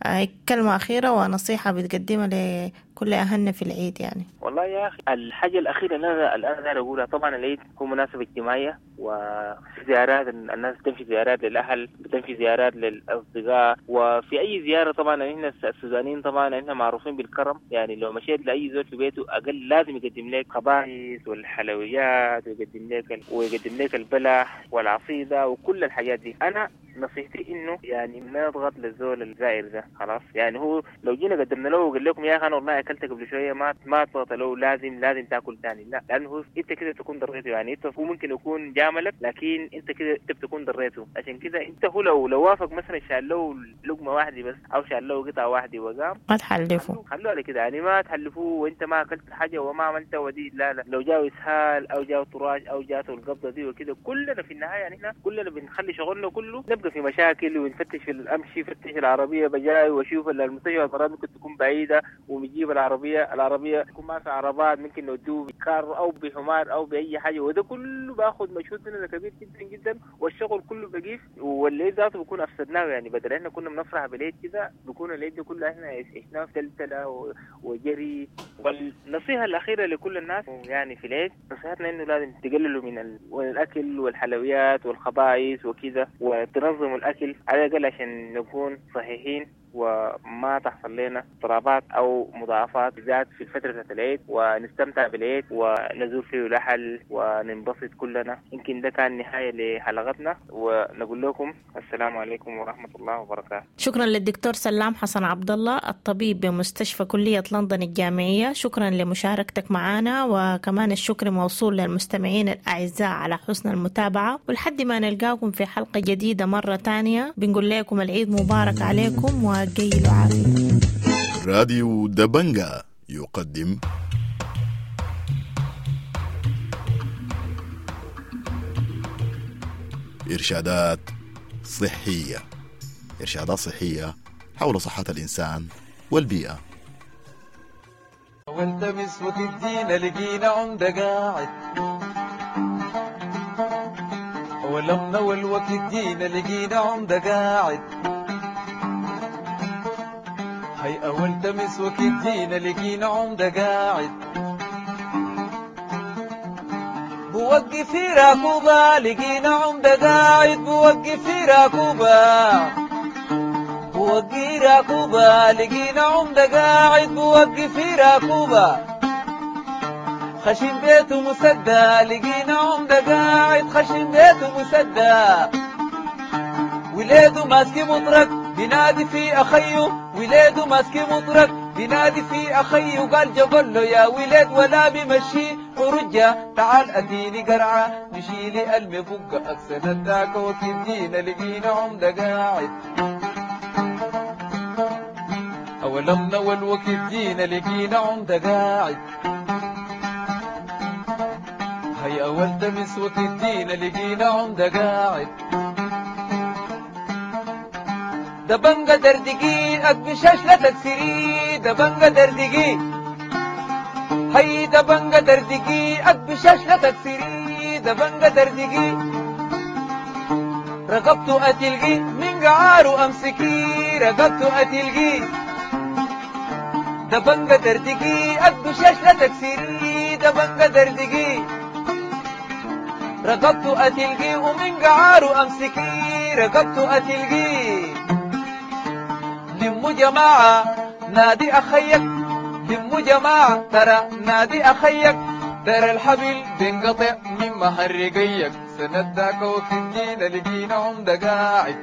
كلمة أخيرة ونصيحة بتقدمها لكل أهلنا في العيد يعني. والله يا أخي الحاجة الأخيرة الآن أنا أقولها، طبعا العيد هو مناسبة اجتماعية وفي زيارات، الناس بتمشي زيارات للأهل، بتمشي زيارات للأصدقاء، وفي أي زيارة طبعا إحنا السودانيين طبعا إحنا معروفين بالكرم، يعني لو مشيت لأي زول في بيته أقل لازم يقدم لك خبائث والحلويات ويقدم لك البلح والعصيدة وكل الحاجات دي. أنا نصيحتي إنه يعني ما نضغط للزول الزائر ده خلاص، يعني هو لو جينا قدمنا له وقال لكم يا أخي أنا والله أكلت قبل شوية، ما تضغط له لازم تاكل ثاني، لا، لأنه أنت كده تكون ضريته، يعني أنت هو ممكن يكون جاملك لكن أنت كده بتكون ضريته. عشان كده أنت هو لو وافق مثلا شال له لقمة واحدة بس أو شال له قطعة واحدة وقام، ما تحلفه، خلوه على كده، يعني ما تحلفوه وأنت ما أكلت حاجة وما عملت ودي، لا لو جاء إسهال أو جاء تراش أو جاءته القبضة دي وكده، كلنا في النهاية يعني إحنا كلنا بنخلي شغلنا كله نبقى في مشاكل ونفتش في الأمشي، فتش العربية بجاي وأشوف المستشفى القرار ممكن تكون بعيدة ونجيب العربية تكون ما في عربات، ممكن نودوه بكار أو بحمار أو بأي حاجة، وده كله باخد مجهود مننا كبير جدا جدا، والشغل كله بقيف، والليل ذاته بيكون أفسدناه، يعني بدل إحنا كنا بنفرح بالعيد كده بيكون العيد ده كله إحنا عشناه في تلتلة وجري. والنصيحة الأخيرة لكل الناس يعني في العيد، نصيحتنا إنه لازم تقللوا من الأكل والحلويات والخبائث وكذا، وتنظموا الأكل على الأقل عشان نكون صحيحين وما تحصل لنا اضطرابات او مضاعفات بالذات في فترة العيد، ونستمتع بالعيد ونزور فيه لحل وننبسط كلنا. يمكن ده كان نهاية لحلقتنا، ونقول لكم السلام عليكم ورحمة الله وبركاته. شكرا للدكتور سلام حسن عبد الله الطبيب بمستشفى كلية لندن الجامعية، شكرا لمشاركتك معنا، وكمان الشكر موصول للمستمعين الأعزاء على حسن المتابعة، ولحد ما نلقاكم في حلقة جديدة مرة تانية بنقول لكم العيد مبارك عليكم وجيل عافية. راديو دبنجا يقدم إرشادات صحية، إرشادات صحية حول صحة الإنسان والبيئة. والتمس وتدينا لقينا عمدة قاعد، ولمنا والوقت دينا لقينا عمدة قاعد، هي أول تمس وقت دينا لقينا عمدة قاعد، بوقف في راكوبة لقينا عمدة قاعد، بوقف في راكوبة، بوقف راكوبة لقينا عمدة قاعد، بوقف في راكوبة، خشم بيته مسدى لقينا عمدة قاعد، خشم بيته مسدى، ولاده ماسكي مطرق بينادي في أخيه، ولاده ماسكي مطرق بينادي في أخيه، قال جبل له يا ولاد ولا بمشي ورجع تعال أديني قرعة نشيلي المفقة أكسن الداك وكدينا لقينا عمدة قاعد، أولمنا والوقت دينا لقينا عمدة قاعد، هي أول تمس وقت دينا لقينا عمدة قاعد، دبنجة دردقي أكبشاش لا تكسري، دبنجة دردقي هي دبنجة دردقي أكبشاش لا تكسري، دبنجة دردقي رقبته أتلقي من قعاره أمسكي، رقبته أتلقي دبنجة دردقي أكبشاش لا تكسري، دبنجة دردقي رقبته أتلقي ومن قعاره أمسكي، رقبته أتلقي لموا جماعة نادي أخيك، لموا جماعة ترى نادي أخيك، ترى الحبل بينقطع من محرقيك، سنداك وكدينا لقينا عمدة قاعد،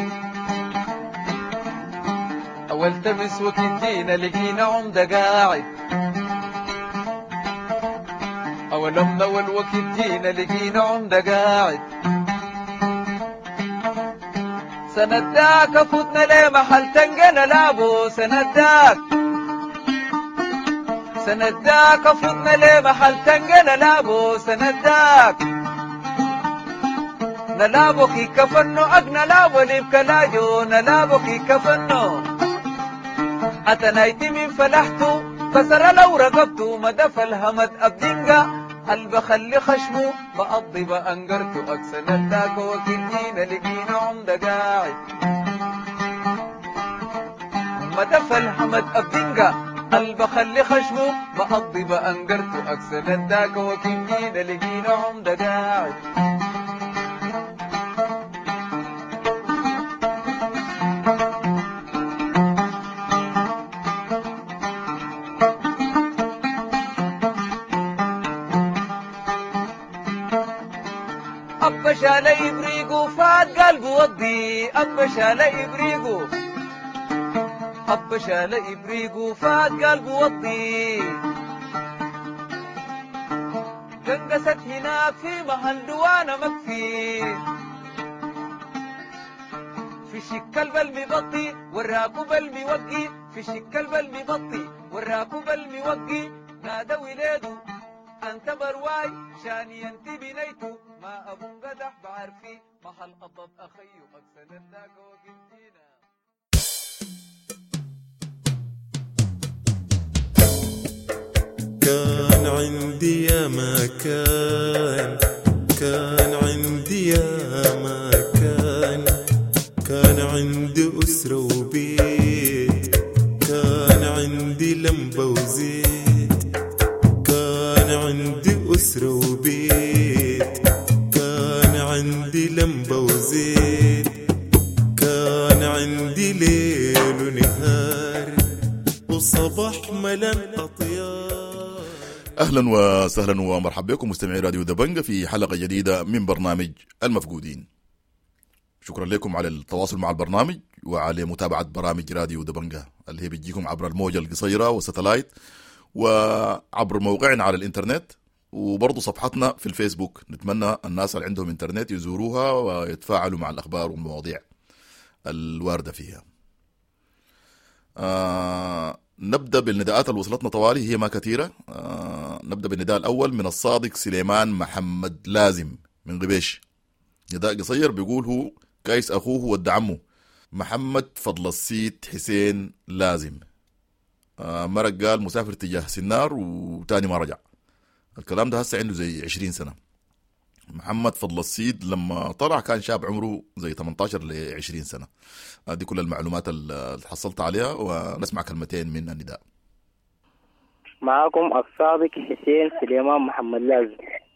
أول تمس وكدينا لقينا عمدة قاعد، أولمنا والوقت دينا لقينا عمدة قاعد، سنداك فتنا لي محل تنقنا لابو، سنداك سنداك فتنا لي محل تنقنا لابو، سنداك نلابو كي كفنو أقنا لابو لبكلاجو، نلابو كي كفنو أتنايت من فلحتو كسر لو رقبتو مدف الهمد أبدنقا البخلي خشمو بقضي بأنقرتو أكسن الداك وكدينا لقينا عمدة قاعد، مدف الهمد أبدنقا البخلي خشمو بقضي بأنقرتو أكسن الداك وكدينا لقينا عمدة قاعد، أبشا لا يبريقو فات قلبه وضي، أبشا لا يبريقو، أبشا لا يبريقو فات قلبه وضي، قنقست هناك في محل دوانا مكفي، في شك البلمي بطي وراكو بلمي وقي، في شك البلمي بطي وراكو بلمي وقي، نادى ولاده أنت برواي شاني أنت بنيتو، ما أبو قدح بعرفي محل قطط أخيو أكسن الناك وقمتينا. كان عندي يا مكان، كان عندي يا مكان، كان عندي أسرة وبيت، كان عندي لمبة وزيت، كان عندي أسرة وبيت، كان عندي لمبة وزيت، كان عندي ليل ونهار وصباح ملان أطيار. أهلا وسهلا ومرحبا بكم مستمعي راديو دبنجة في حلقة جديدة من برنامج المفقودين. شكرا لكم على التواصل مع البرنامج وعلى متابعة برامج راديو دبنجة اللي هي بتجيكم عبر الموجة القصيرة والستلايت وعبر موقعنا على الانترنت وبرضو صفحتنا في الفيسبوك. نتمنى الناس اللي عندهم انترنت يزوروها ويتفاعلوا مع الأخبار والمواضيع الواردة فيها. نبدأ بالنداءات اللي وصلتنا طوالي، هي ما كثيرة. نبدأ بالنداء الأول من الصادق سليمان محمد لازم من غبيش. نداء قصير بيقول هو كايس أخوه ود عمه محمد فضل السيد حسين لازم. مرق قال مسافر تجاه سنار وتاني ما رجع. الكلام ده هسه عنده زي 20 سنة. محمد فضل السيد لما طلع كان شاب عمره زي 18 ل 20 سنة. هذه كل المعلومات اللي حصلت عليها، ونسمع كلمتين من النداء. معكم الصادق حسين سليمان محمد لازم.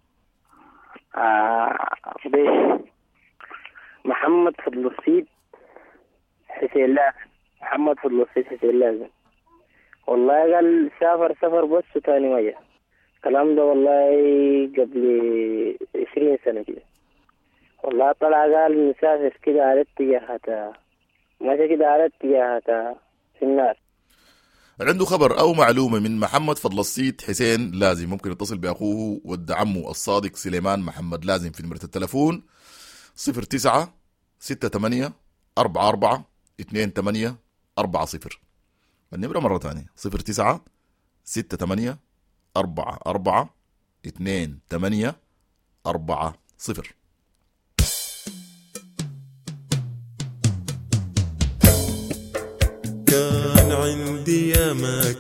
محمد فضل السيد حسين لازم. محمد فضل السيد حسين لازم والله قال سافر بس وتاني ما جاء. الكلام ده والله قبل 20 سنة كده. والله طلع قال مسافر كده على اتجاهات، ماشي كده على اتجاهات في النار. عنده خبر أو معلومة من محمد فضل السيد حسين لازم ممكن يتصل بأخوه ود عمه الصادق سليمان محمد لازم في نمرة التلفون 09 68 44 2840. النمرة مرة تانية 09 68 44 2840. كان عندي يا ما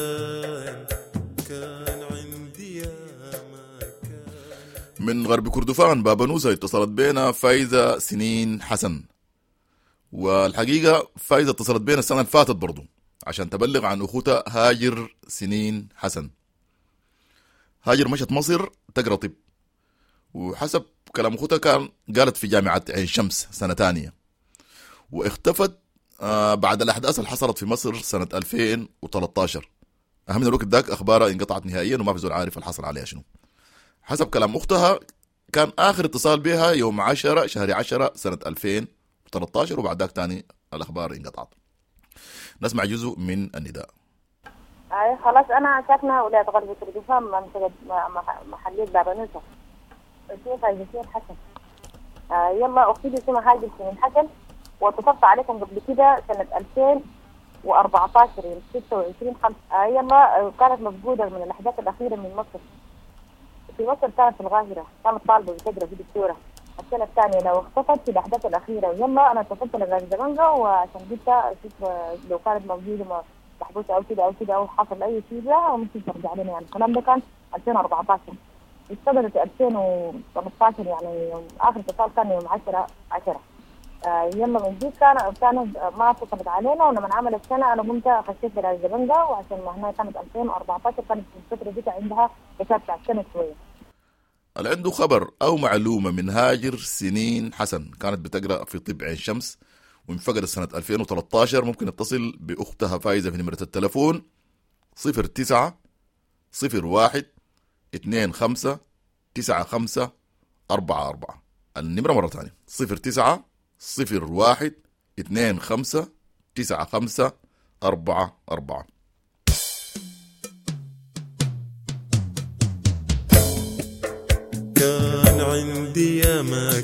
كان عندي يا ما كان. من غرب كردفان بابا نوسة اتصلت بينا فايزة سنين حسن، والحقيقة فايزة اتصلت بينا السنة اللي فاتت برضو عشان تبلغ عن أخوتها هاجر سنين حسن. هاجر مشت مصر تقرأ طب، وحسب كلام أخوتها قالت في جامعة عين شمس سنة تانية، واختفت بعد الأحداث اللي حصلت في مصر سنة 2013. أهم من الوقت داك أخبارها انقطعت نهائيا وما في زول عارف اللي حصل عليها شنو. حسب كلام أختها كان آخر اتصال بها يوم 10 شهر 10 سنة 2013، وبعد ذاك تاني الأخبار انقطعت. نسمع جزء من النداء. خلاص أنا ساكنة ولاية غرب كردفان منطقة محلية بابا نوسة. الشيخ الجسير حسن. يلا أختي اسمها هاجر سنين حسن، واتصلت عليكم قبل كده سنة 2014 يوم 26/5. يلا كانت مفقودة من الأحداث الأخيرة من مصر. في مصر كانت في القاهرة، كانت طالبة بتدرس في دكتورة. السنة الثانية لو اختفت في الأحداث الأخيرة. يلا أنا اتصلت لغاية زمانها وعشان قلت أشوف لو كانت موجودة محبوسة أو كده أو حصل أي شيء لها ممكن ترجع لنا. يعني الكلام ده كان 2014. استدرت 2013 يعني آخر اتصال كان يوم 10/10. يلا من دي كانت ما اتصلت علينا، ولما عملت سنة أنا قمت خشيت لغاية زمانها، وعشان ما هنا كانت 2014 كانت في الفترة دي عندها بتاع سنة شوية. اللي عنده خبر أو معلومة من هاجر سنين حسن كانت بتقرأ في طب عين شمس وانفقدت سنة 2013 ممكن يتصل بأختها فايزة في نمرة التلفون 09 01 25 95 44. النمرة مرة ثانية 09 01 25 95 44. كان عندي يا ما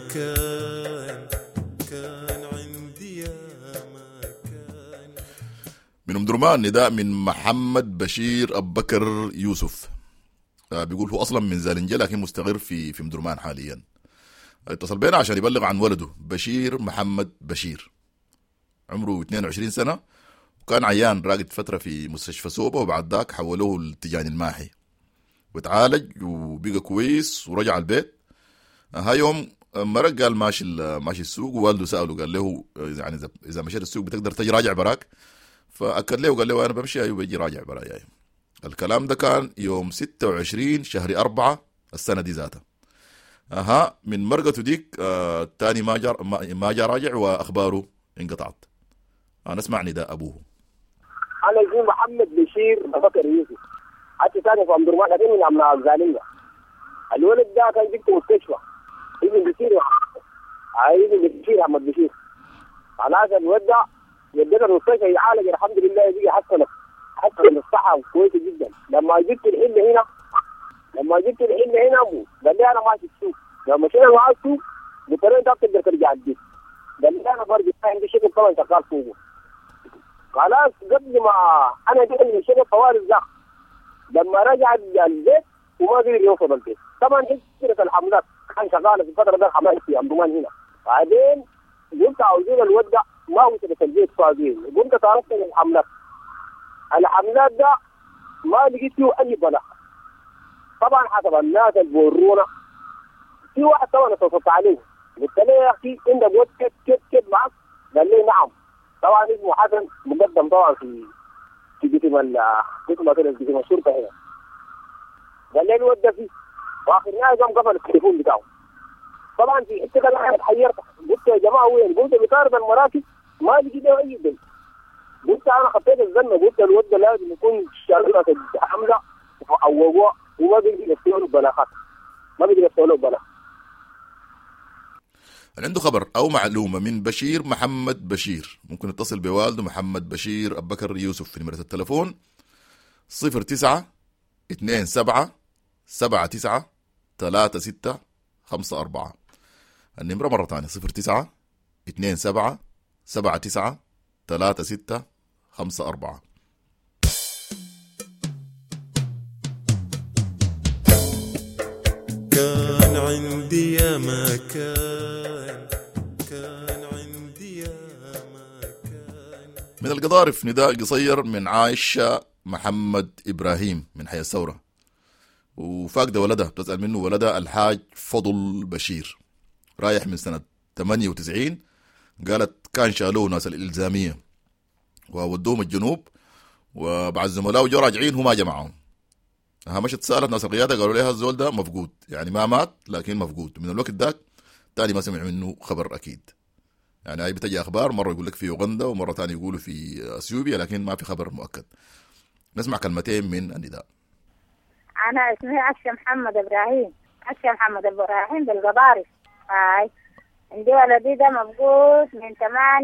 كان عندي يا ما كان. من أم درمان نداء من محمد بشير أبو بكر يوسف. بيقول هو أصلا من زالنجة لكن مستقر في أم درمان حاليا. اتصل بينا عشان يبلغ عن ولده بشير محمد بشير، عمره 22 سنة، وكان عيان راقد فترة في مستشفى سوبة، وبعد ذاك حولوه للتجاني الماحي وتعالج وبقى كويس ورجع البيت. ها يوم مرق قال ماشي السوق، ووالده سأله قال له يعني إذا مشيت السوق بتقدر تجي راجع براك؟ فأكد له وقال له أنا بمشي أيوة بيجي راجع براي. الكلام ده كان يوم 26 شهر 4 السنة دي ذاتها. من مرقته ديك الثاني ما جا راجع وأخباره انقطعت. نسمع نداء أبوه. أنا اسمي محمد بشير أبو بكر يوسف، حتى ساكن في أم درمان لكن من أبناء الزالية. الولد ده كان جبته مستشفى ابن بشير ابن بشير أحمد بشير. خلاص الولد ده يدينا المستشفى يعالج الحمد لله يجي حسن الصحة كويسة جدا. لما جبت الحل هنا قال لي أنا ماشي السوق. لما مشينا معاه السوق قلت له أنت بتقدر ترجع البيت. قال لي أنا برضه عندي شغل طبعا شغال فوقه. خلاص قبل ما أنا جيت من شغل طوارئ ده لما رجع البيت وما قدر يوصل البيت. طبعا دي كثيرة الحملات كان شغال في الفتره ده حماس في امدمان هنا. بعدين قمت عاوزين الودع ما وصلت البيت فاضيين، قمت تعرفت الحملات ده ما لقيت فيه اي بلاغ. طبعا حسب الناس اللي بورونا في واحد طبعا اتصلت عليه قلت له يا اخي انت قلت كيف معك؟ قال لي نعم. طبعا اسمه حسن مقدم طبعا في قسم الشرطه هنا. قال لي نودى فيه واخر نهايه قام قفل التليفون بتاعه. طبعا في حته انا اتحيرت قلت يا جماعه وين؟ قلت بطارد المراكب ما لقيت له اي دليل. قلت انا خطيت الزنه قلت الود لازم يكون شغله حمله او وما بيجي يستوعبوا بلاغات ما بيجي يستوعبوا بلاغ. عنده خبر أو معلومة من بشير محمد بشير ممكن يتصل بوالده محمد بشير أبو بكر يوسف في نمرة التلفون 09 27 79 36 54. النمرة مرة ثانية 09 27 79 36 54. كان عندي يا ما كان عندي يا ما كان. من القضارف نداء قصير من عايشة محمد إبراهيم من حي الثورة، وفاقدة ولدها بتسأل منه ولدها الحاج فضل بشير رايح من سنة 98. قالت كان شالوه ناس الإلزامية وودوهم الجنوب، وبعد زملاء جو راجعين هو ما جمعهم. مشت سألت ناس القيادة قالوا لها الزول ده مفقود، يعني ما مات لكن مفقود. من الوقت داك تاني ما سمع منه خبر أكيد. يعني هاي بتجي أخبار مرة يقول لك في أوغندا ومرة تاني يقولوا في أثيوبيا لكن ما في خبر مؤكد. نسمع كلمتين من النداء. أنا اسمي عشة محمد إبراهيم. عشة محمد إبراهيم بالقضارف. عندي ولدي ده مفقود من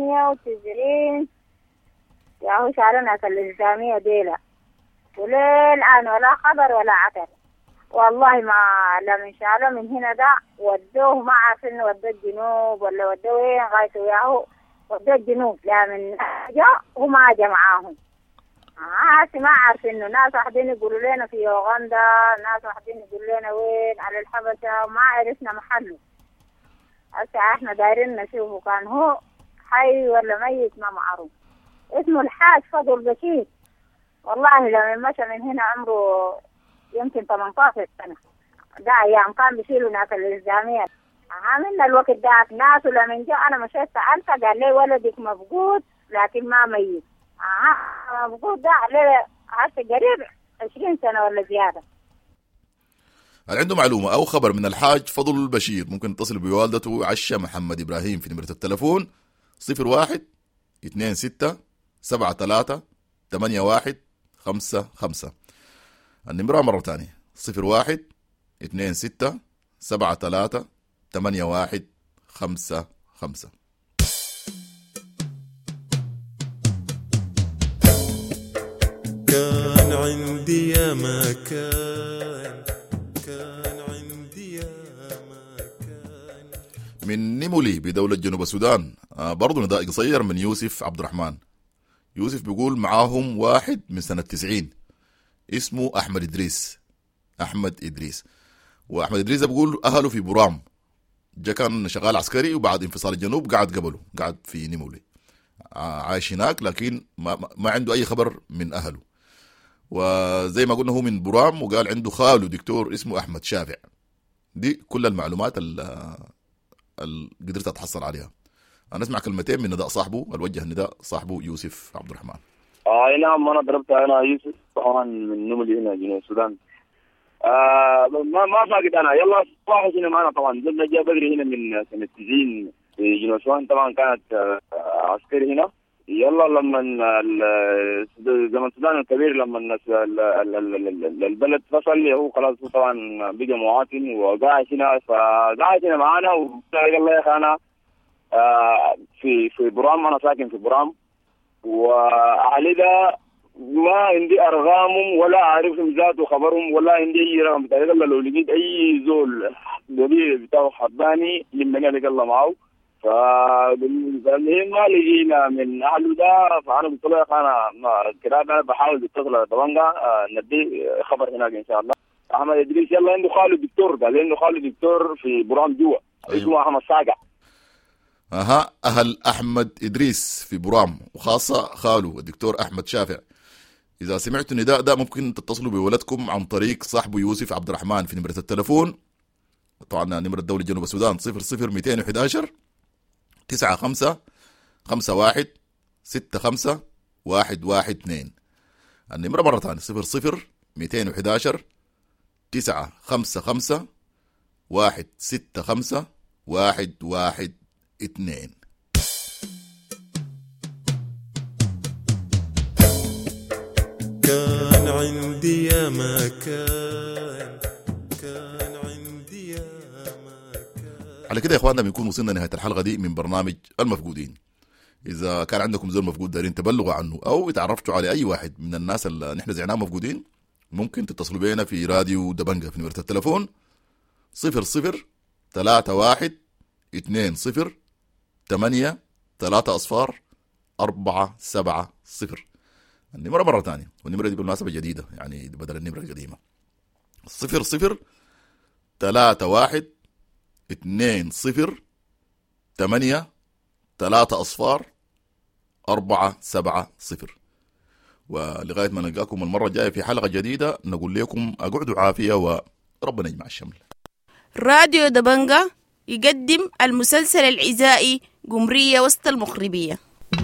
98. يا هو شالنا في الإلزامية ديلا وللآن ولا خبر ولا عتر. والله ما لما شالوا من هنا ده ودوه ما عارفين ودوه الجنوب ولا ودوه وين غايته ياهو ودوه الجنوب. لا من جاء وما جاء معاهم. ما عارفين. ناس واحدين يقولوا لنا في أوغندا، ناس واحدين يقولوا لنا وين على الحبشة وما عرفنا محله. هسه احنا دايرين نشوفه كان هو حي ولا ميت ما معروف. اسمه الحاج فضل بشير. والله لما مشى من هنا عمره يمكن 18 سنة. ده أيام كان بيشيلوا ناس الإلزامية. من الوقت ده ناس ولما جاء أنا مشيت سألته قال لي ولدك مفقود لكن ما ميت. مفقود ده عليه هسه قريب 20 سنة ولا زيادة. هل عنده معلومة أو خبر من الحاج فضل البشير ممكن يتصل بوالدته عشة محمد إبراهيم في نمرة التلفون 01 26 73 81 55. النمرة مرة تانية 01 26 73 81 55. كان عندي يا ما كان عندي يا ما كان. من نيمولي بدولة جنوب السودان برضو نداء قصير من يوسف عبد الرحمن. يوسف بيقول معاهم واحد من سنة 90 اسمه أحمد إدريس. وأحمد إدريس بيقول أهله في برام، جا كان شغال عسكري وبعد انفصال الجنوب قعد في نيمولي عايش هناك، لكن ما عنده أي خبر من أهله. وزي ما قلنا هو من برام، وقال عنده خاله دكتور اسمه أحمد شافع. دي كل المعلومات اللي قدرت أتحصل عليها. أنا أسمع كلمتين من نداء صاحبه الوجه النداء صاحبه يوسف عبد الرحمن. نعم أنا ضربت أنا يوسف طبعا من نملي هنا جنوب السودان. ما فاقد أنا يلا واحد هنا معنا طبعا زلنا جاء بدري هنا من سنة 90 في جنوب السودان. طبعا كانت عسكري هنا. يلا لما زمن السودان الكبير لما الناس البلد فصل هو خلاص هو طبعا بقى مواطن وقاعد هنا، فقاعد هنا معنا. وقال يا أخي أنا في برام، أنا ساكن في برام، وأهلي ده ما عندي أرقامهم ولا أعرفهم ذات وخبرهم ولا عندي أي رقم بتاعي. يلا لو لقيت أي زول دليل بتاعه حباني لما أنا الله معه. فالمهم ما لقينا من أهله ده، فأنا قلت له أنا كده بحاول اتصل على طبنجة ندي خبر هناك إن شاء الله. احمد ادريس يلا عنده خاله دكتور، قال انه خاله دكتور في برام جوا اسمه احمد صاقع. اهل احمد ادريس في برام وخاصه خاله الدكتور احمد شافع. اذا سمعتوا النداء ده ممكن تتصلوا بولدكم عن طريق صاحبه يوسف عبد الرحمن في نمره التلفون، طبعا نمره دولة جنوب السودان 00211 95 51 65 112. النمره مره ثانيه 00211 955 165 112. كان عندي يا مكان، كان عندي يا مكان. على كده يا اخواننا بنكون وصلنا نهايه الحلقه دي من برنامج المفقودين. اذا كان عندكم زول مفقود دارين تبلغوا عنه او اتعرفتوا على اي واحد من الناس اللي نحن زعناهم مفقودين، ممكن تتصلوا بينا في راديو دبنجة في نمره التلفون 0031 20 8 3 470. النمرة مرة ثانية، والنمرة دي بالمناسبة جديدة يعني بدل النمرة القديمة 0031 20 8 3 470. ولغاية ما نلقاكم المرة الجاية في حلقة جديدة نقول لكم أقعدوا عافية وربنا يجمع الشمل. راديو دبنجة يقدم المسلسل العزائي قمرية وسط المخربية.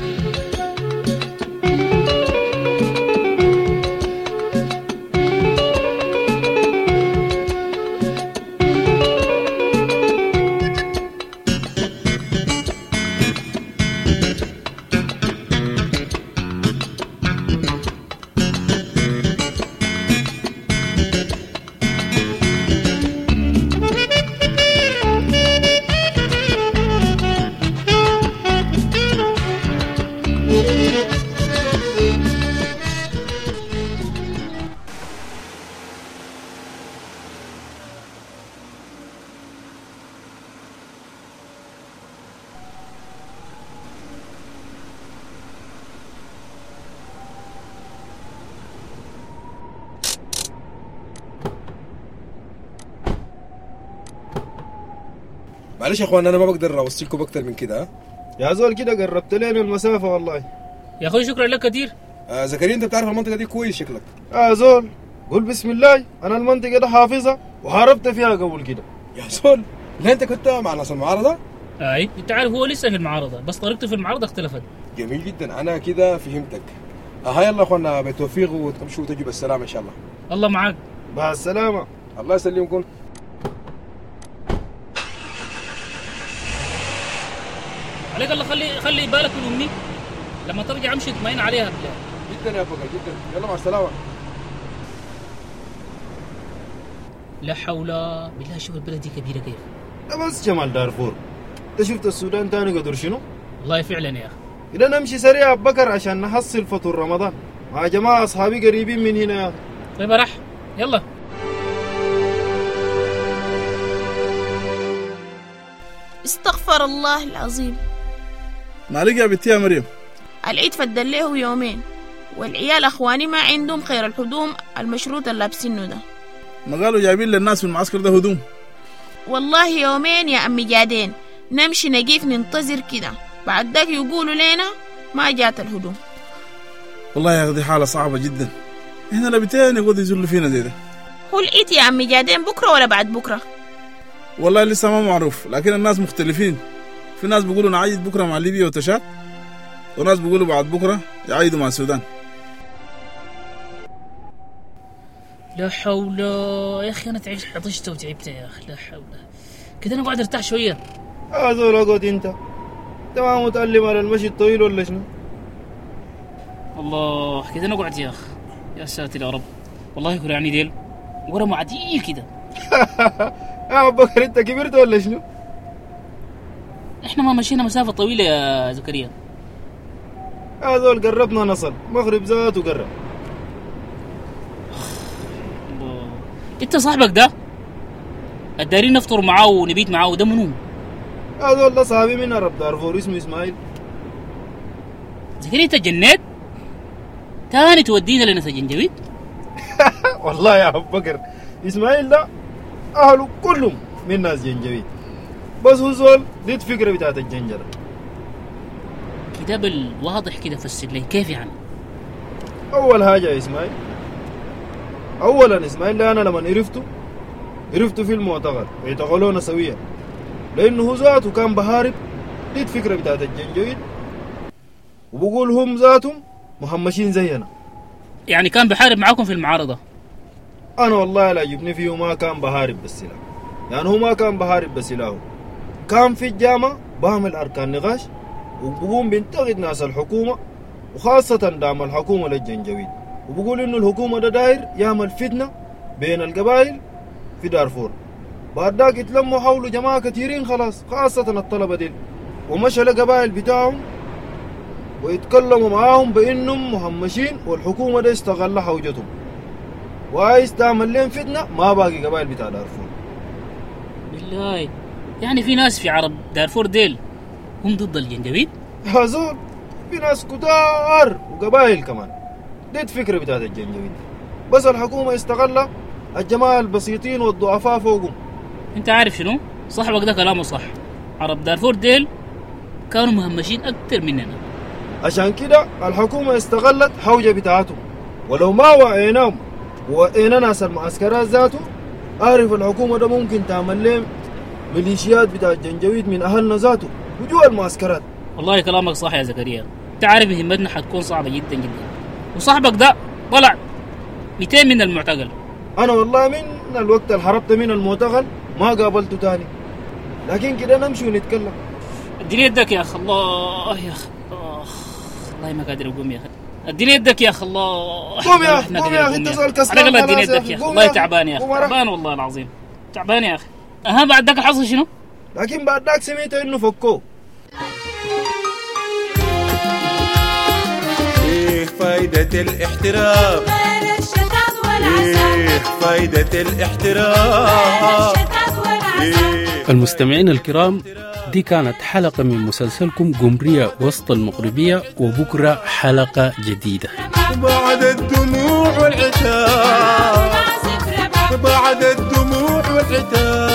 معلش يا اخوان انا ما بقدر اوصيكم اكتر من كده. يا زول كده قربت لنا المسافه والله. يا اخوي شكرا لك كثير. زكريا انت بتعرف المنطقه دي كويس شكلك. زول قول بسم الله، انا المنطقه دي حافظها وحاربت فيها قبل كده. يا زول لا انت كنت مع ناس المعارضه؟ اي انت عارف هو لسه في المعارضه بس طريقته في المعارضه اختلفت. جميل جدا انا كده فهمتك. يلا يا اخوانا بالتوفيق وتمشوا وتجوا بالسلامه ان شاء الله. الله معاك. مع السلامه. الله يسلمكم. عليك الله خلي بالك من امي لما ترجع امشي اطمئن عليها بالله. جدا يا بكر جدا. يلا مع السلامه. لا حول بالله. شوف البلد دي كبيره كيف. ده بس جمال دارفور. انت شفت السودان تاني قدر شنو؟ والله فعلا يا اخي. اذا نمشي سريع يا بكر عشان نحصل فطور رمضان مع جماعه اصحابي قريبين من هنا يا اخي. طيب راح يلا. استغفر الله العظيم. مالك يا بنتي يا مريم؟ العيد فدل له يومين والعيال اخواني ما عندهم خير الهدوم المشروط اللي لابسينه ده. ما قالوا جايبين للناس في المعسكر ده هدوم؟ والله يومين يا امي جادين نمشي نقيف ننتظر كده بعد ذاك يقولوا لنا ما جات الهدوم. والله يا اخي دي حاله صعبه جدا. هنا لبتين يقعدوا يزلوا فينا زي ده. هو العيد يا امي جادين بكره ولا بعد بكره؟ والله لسه ما معروف لكن الناس مختلفين. في ناس بيقولوا نعيد بكره مع ليبيا وتشاد وناس بيقولوا بعد بكره يعيدوا مع السودان. لا حول يا اخي انا تعبت عطشت وتعبت يا اخي. لا حول كده انا قاعد ارتاح شويه. زول اقعد انت ما متألم على المشي الطويل ولا شنو؟ الله كده انا قاعد يا اخي. يا ساتر يا رب والله كرعني ديل ورا معديل كده. يا بكر انت كبرت ولا شنو؟ احنا ما مشينا مسافه طويله يا زكريا. زول قربنا نصل مغرب ذاته قرب. انت صاحبك ده الدارين نفطر معاه ونبيت معاه ده منو؟ زول ده صاحبي من عرب دارفور اسمه اسماعيل. زكريا انت جنيت تاني تودينا لنا سجنجبيت؟ والله يا ابو بكر إسماعيل ده أهله كلهم من ناس جنجويد، بس هو زول دي فكرة بتاعت الجنجرة. كتاب الواضح كده فسر لي كيف يعني؟ أول حاجة يا إسماعيل، أولا إسماعيل ده أنا لما عرفته في المعتقل يتغلونا سويا، لأنه هو ذاته كان بهارب دي الفكرة بتاعت الجنجويد، وبقول هم ذاتهم مهمشين زينا. يعني كان بحارب معاكم في المعارضة؟ أنا والله لا يجبني فيه ما كان بهارب بالسلاح، يعني هو ما كان بهارب بسلاحه، كان في الجامعة بعمل أركان نقاش وبقوم بينتقد ناس الحكومة وخاصة دعم الحكومة للجنجويد، وبقول إنه الحكومة ده داير يعمل فتنة بين القبائل في دارفور. بعد ذاك يتلموا حوله جماعة كثيرين خلاص، خاصة الطلبة دي، ومشى لقبائل بتاعهم ويتكلموا معاهم بإنهم مهمشين والحكومة ده استغل حوجتهم وعايز تعمل لهم فتنة ما باقي قبائل بتاع دارفور. بالله يعني في ناس في عرب دارفور ديل هم ضد الجنجويد؟ هزول في ناس كتار وقبائل كمان، دي الفكرة بتاعت الجنجويد، بس الحكومة استغل الجماعة البسيطين والضعفاء فوقهم. انت عارف شنو؟ صاحبك ده كلامه صح، عرب دارفور ديل كانوا مهمشين أكتر مننا، عشان كده الحكومة استغلت حوجة بتاعتهم، ولو ما وعيناهم ووعينا ناس المعسكرات ذاته أعرف الحكومة ده ممكن تعمل لهم ميليشيات بتاع الجنجويد من أهلنا ذاته وجوا المعسكرات. والله كلامك صح يا زكريا، انت عارف همتنا حتكون صعبة جدا جدا، وصاحبك ده طلع 200 من المعتقل. أنا والله من الوقت اللي هربت من المعتقل ما قابلته تاني، لكن كده نمشي ونتكلم. اديني يدك يا أخ. الله يا أخ، والله ما قادر أقوم يا أخي، اديني يدك يا أخ. الله قوم يا أخي، قوم يا أخي، اتصل كسران. اديني يدك يا أخي، والله تعبان يا أخي، تعبان والله العظيم تعبان يا أخي. بعد ذاك الحصل شنو؟ لكن بعد ذاك سمعت إنه فكوه. ايه فايدة الاحترام؟ غير الشتات والعذاب. ايه فايدة الاحترام؟ المستمعين الكرام، دي كانت حلقة من مسلسلكم قمرية وسط المغربية، وبكرة حلقة جديدة. بعد الدموع والعتاب، بعد الدموع والعتاب.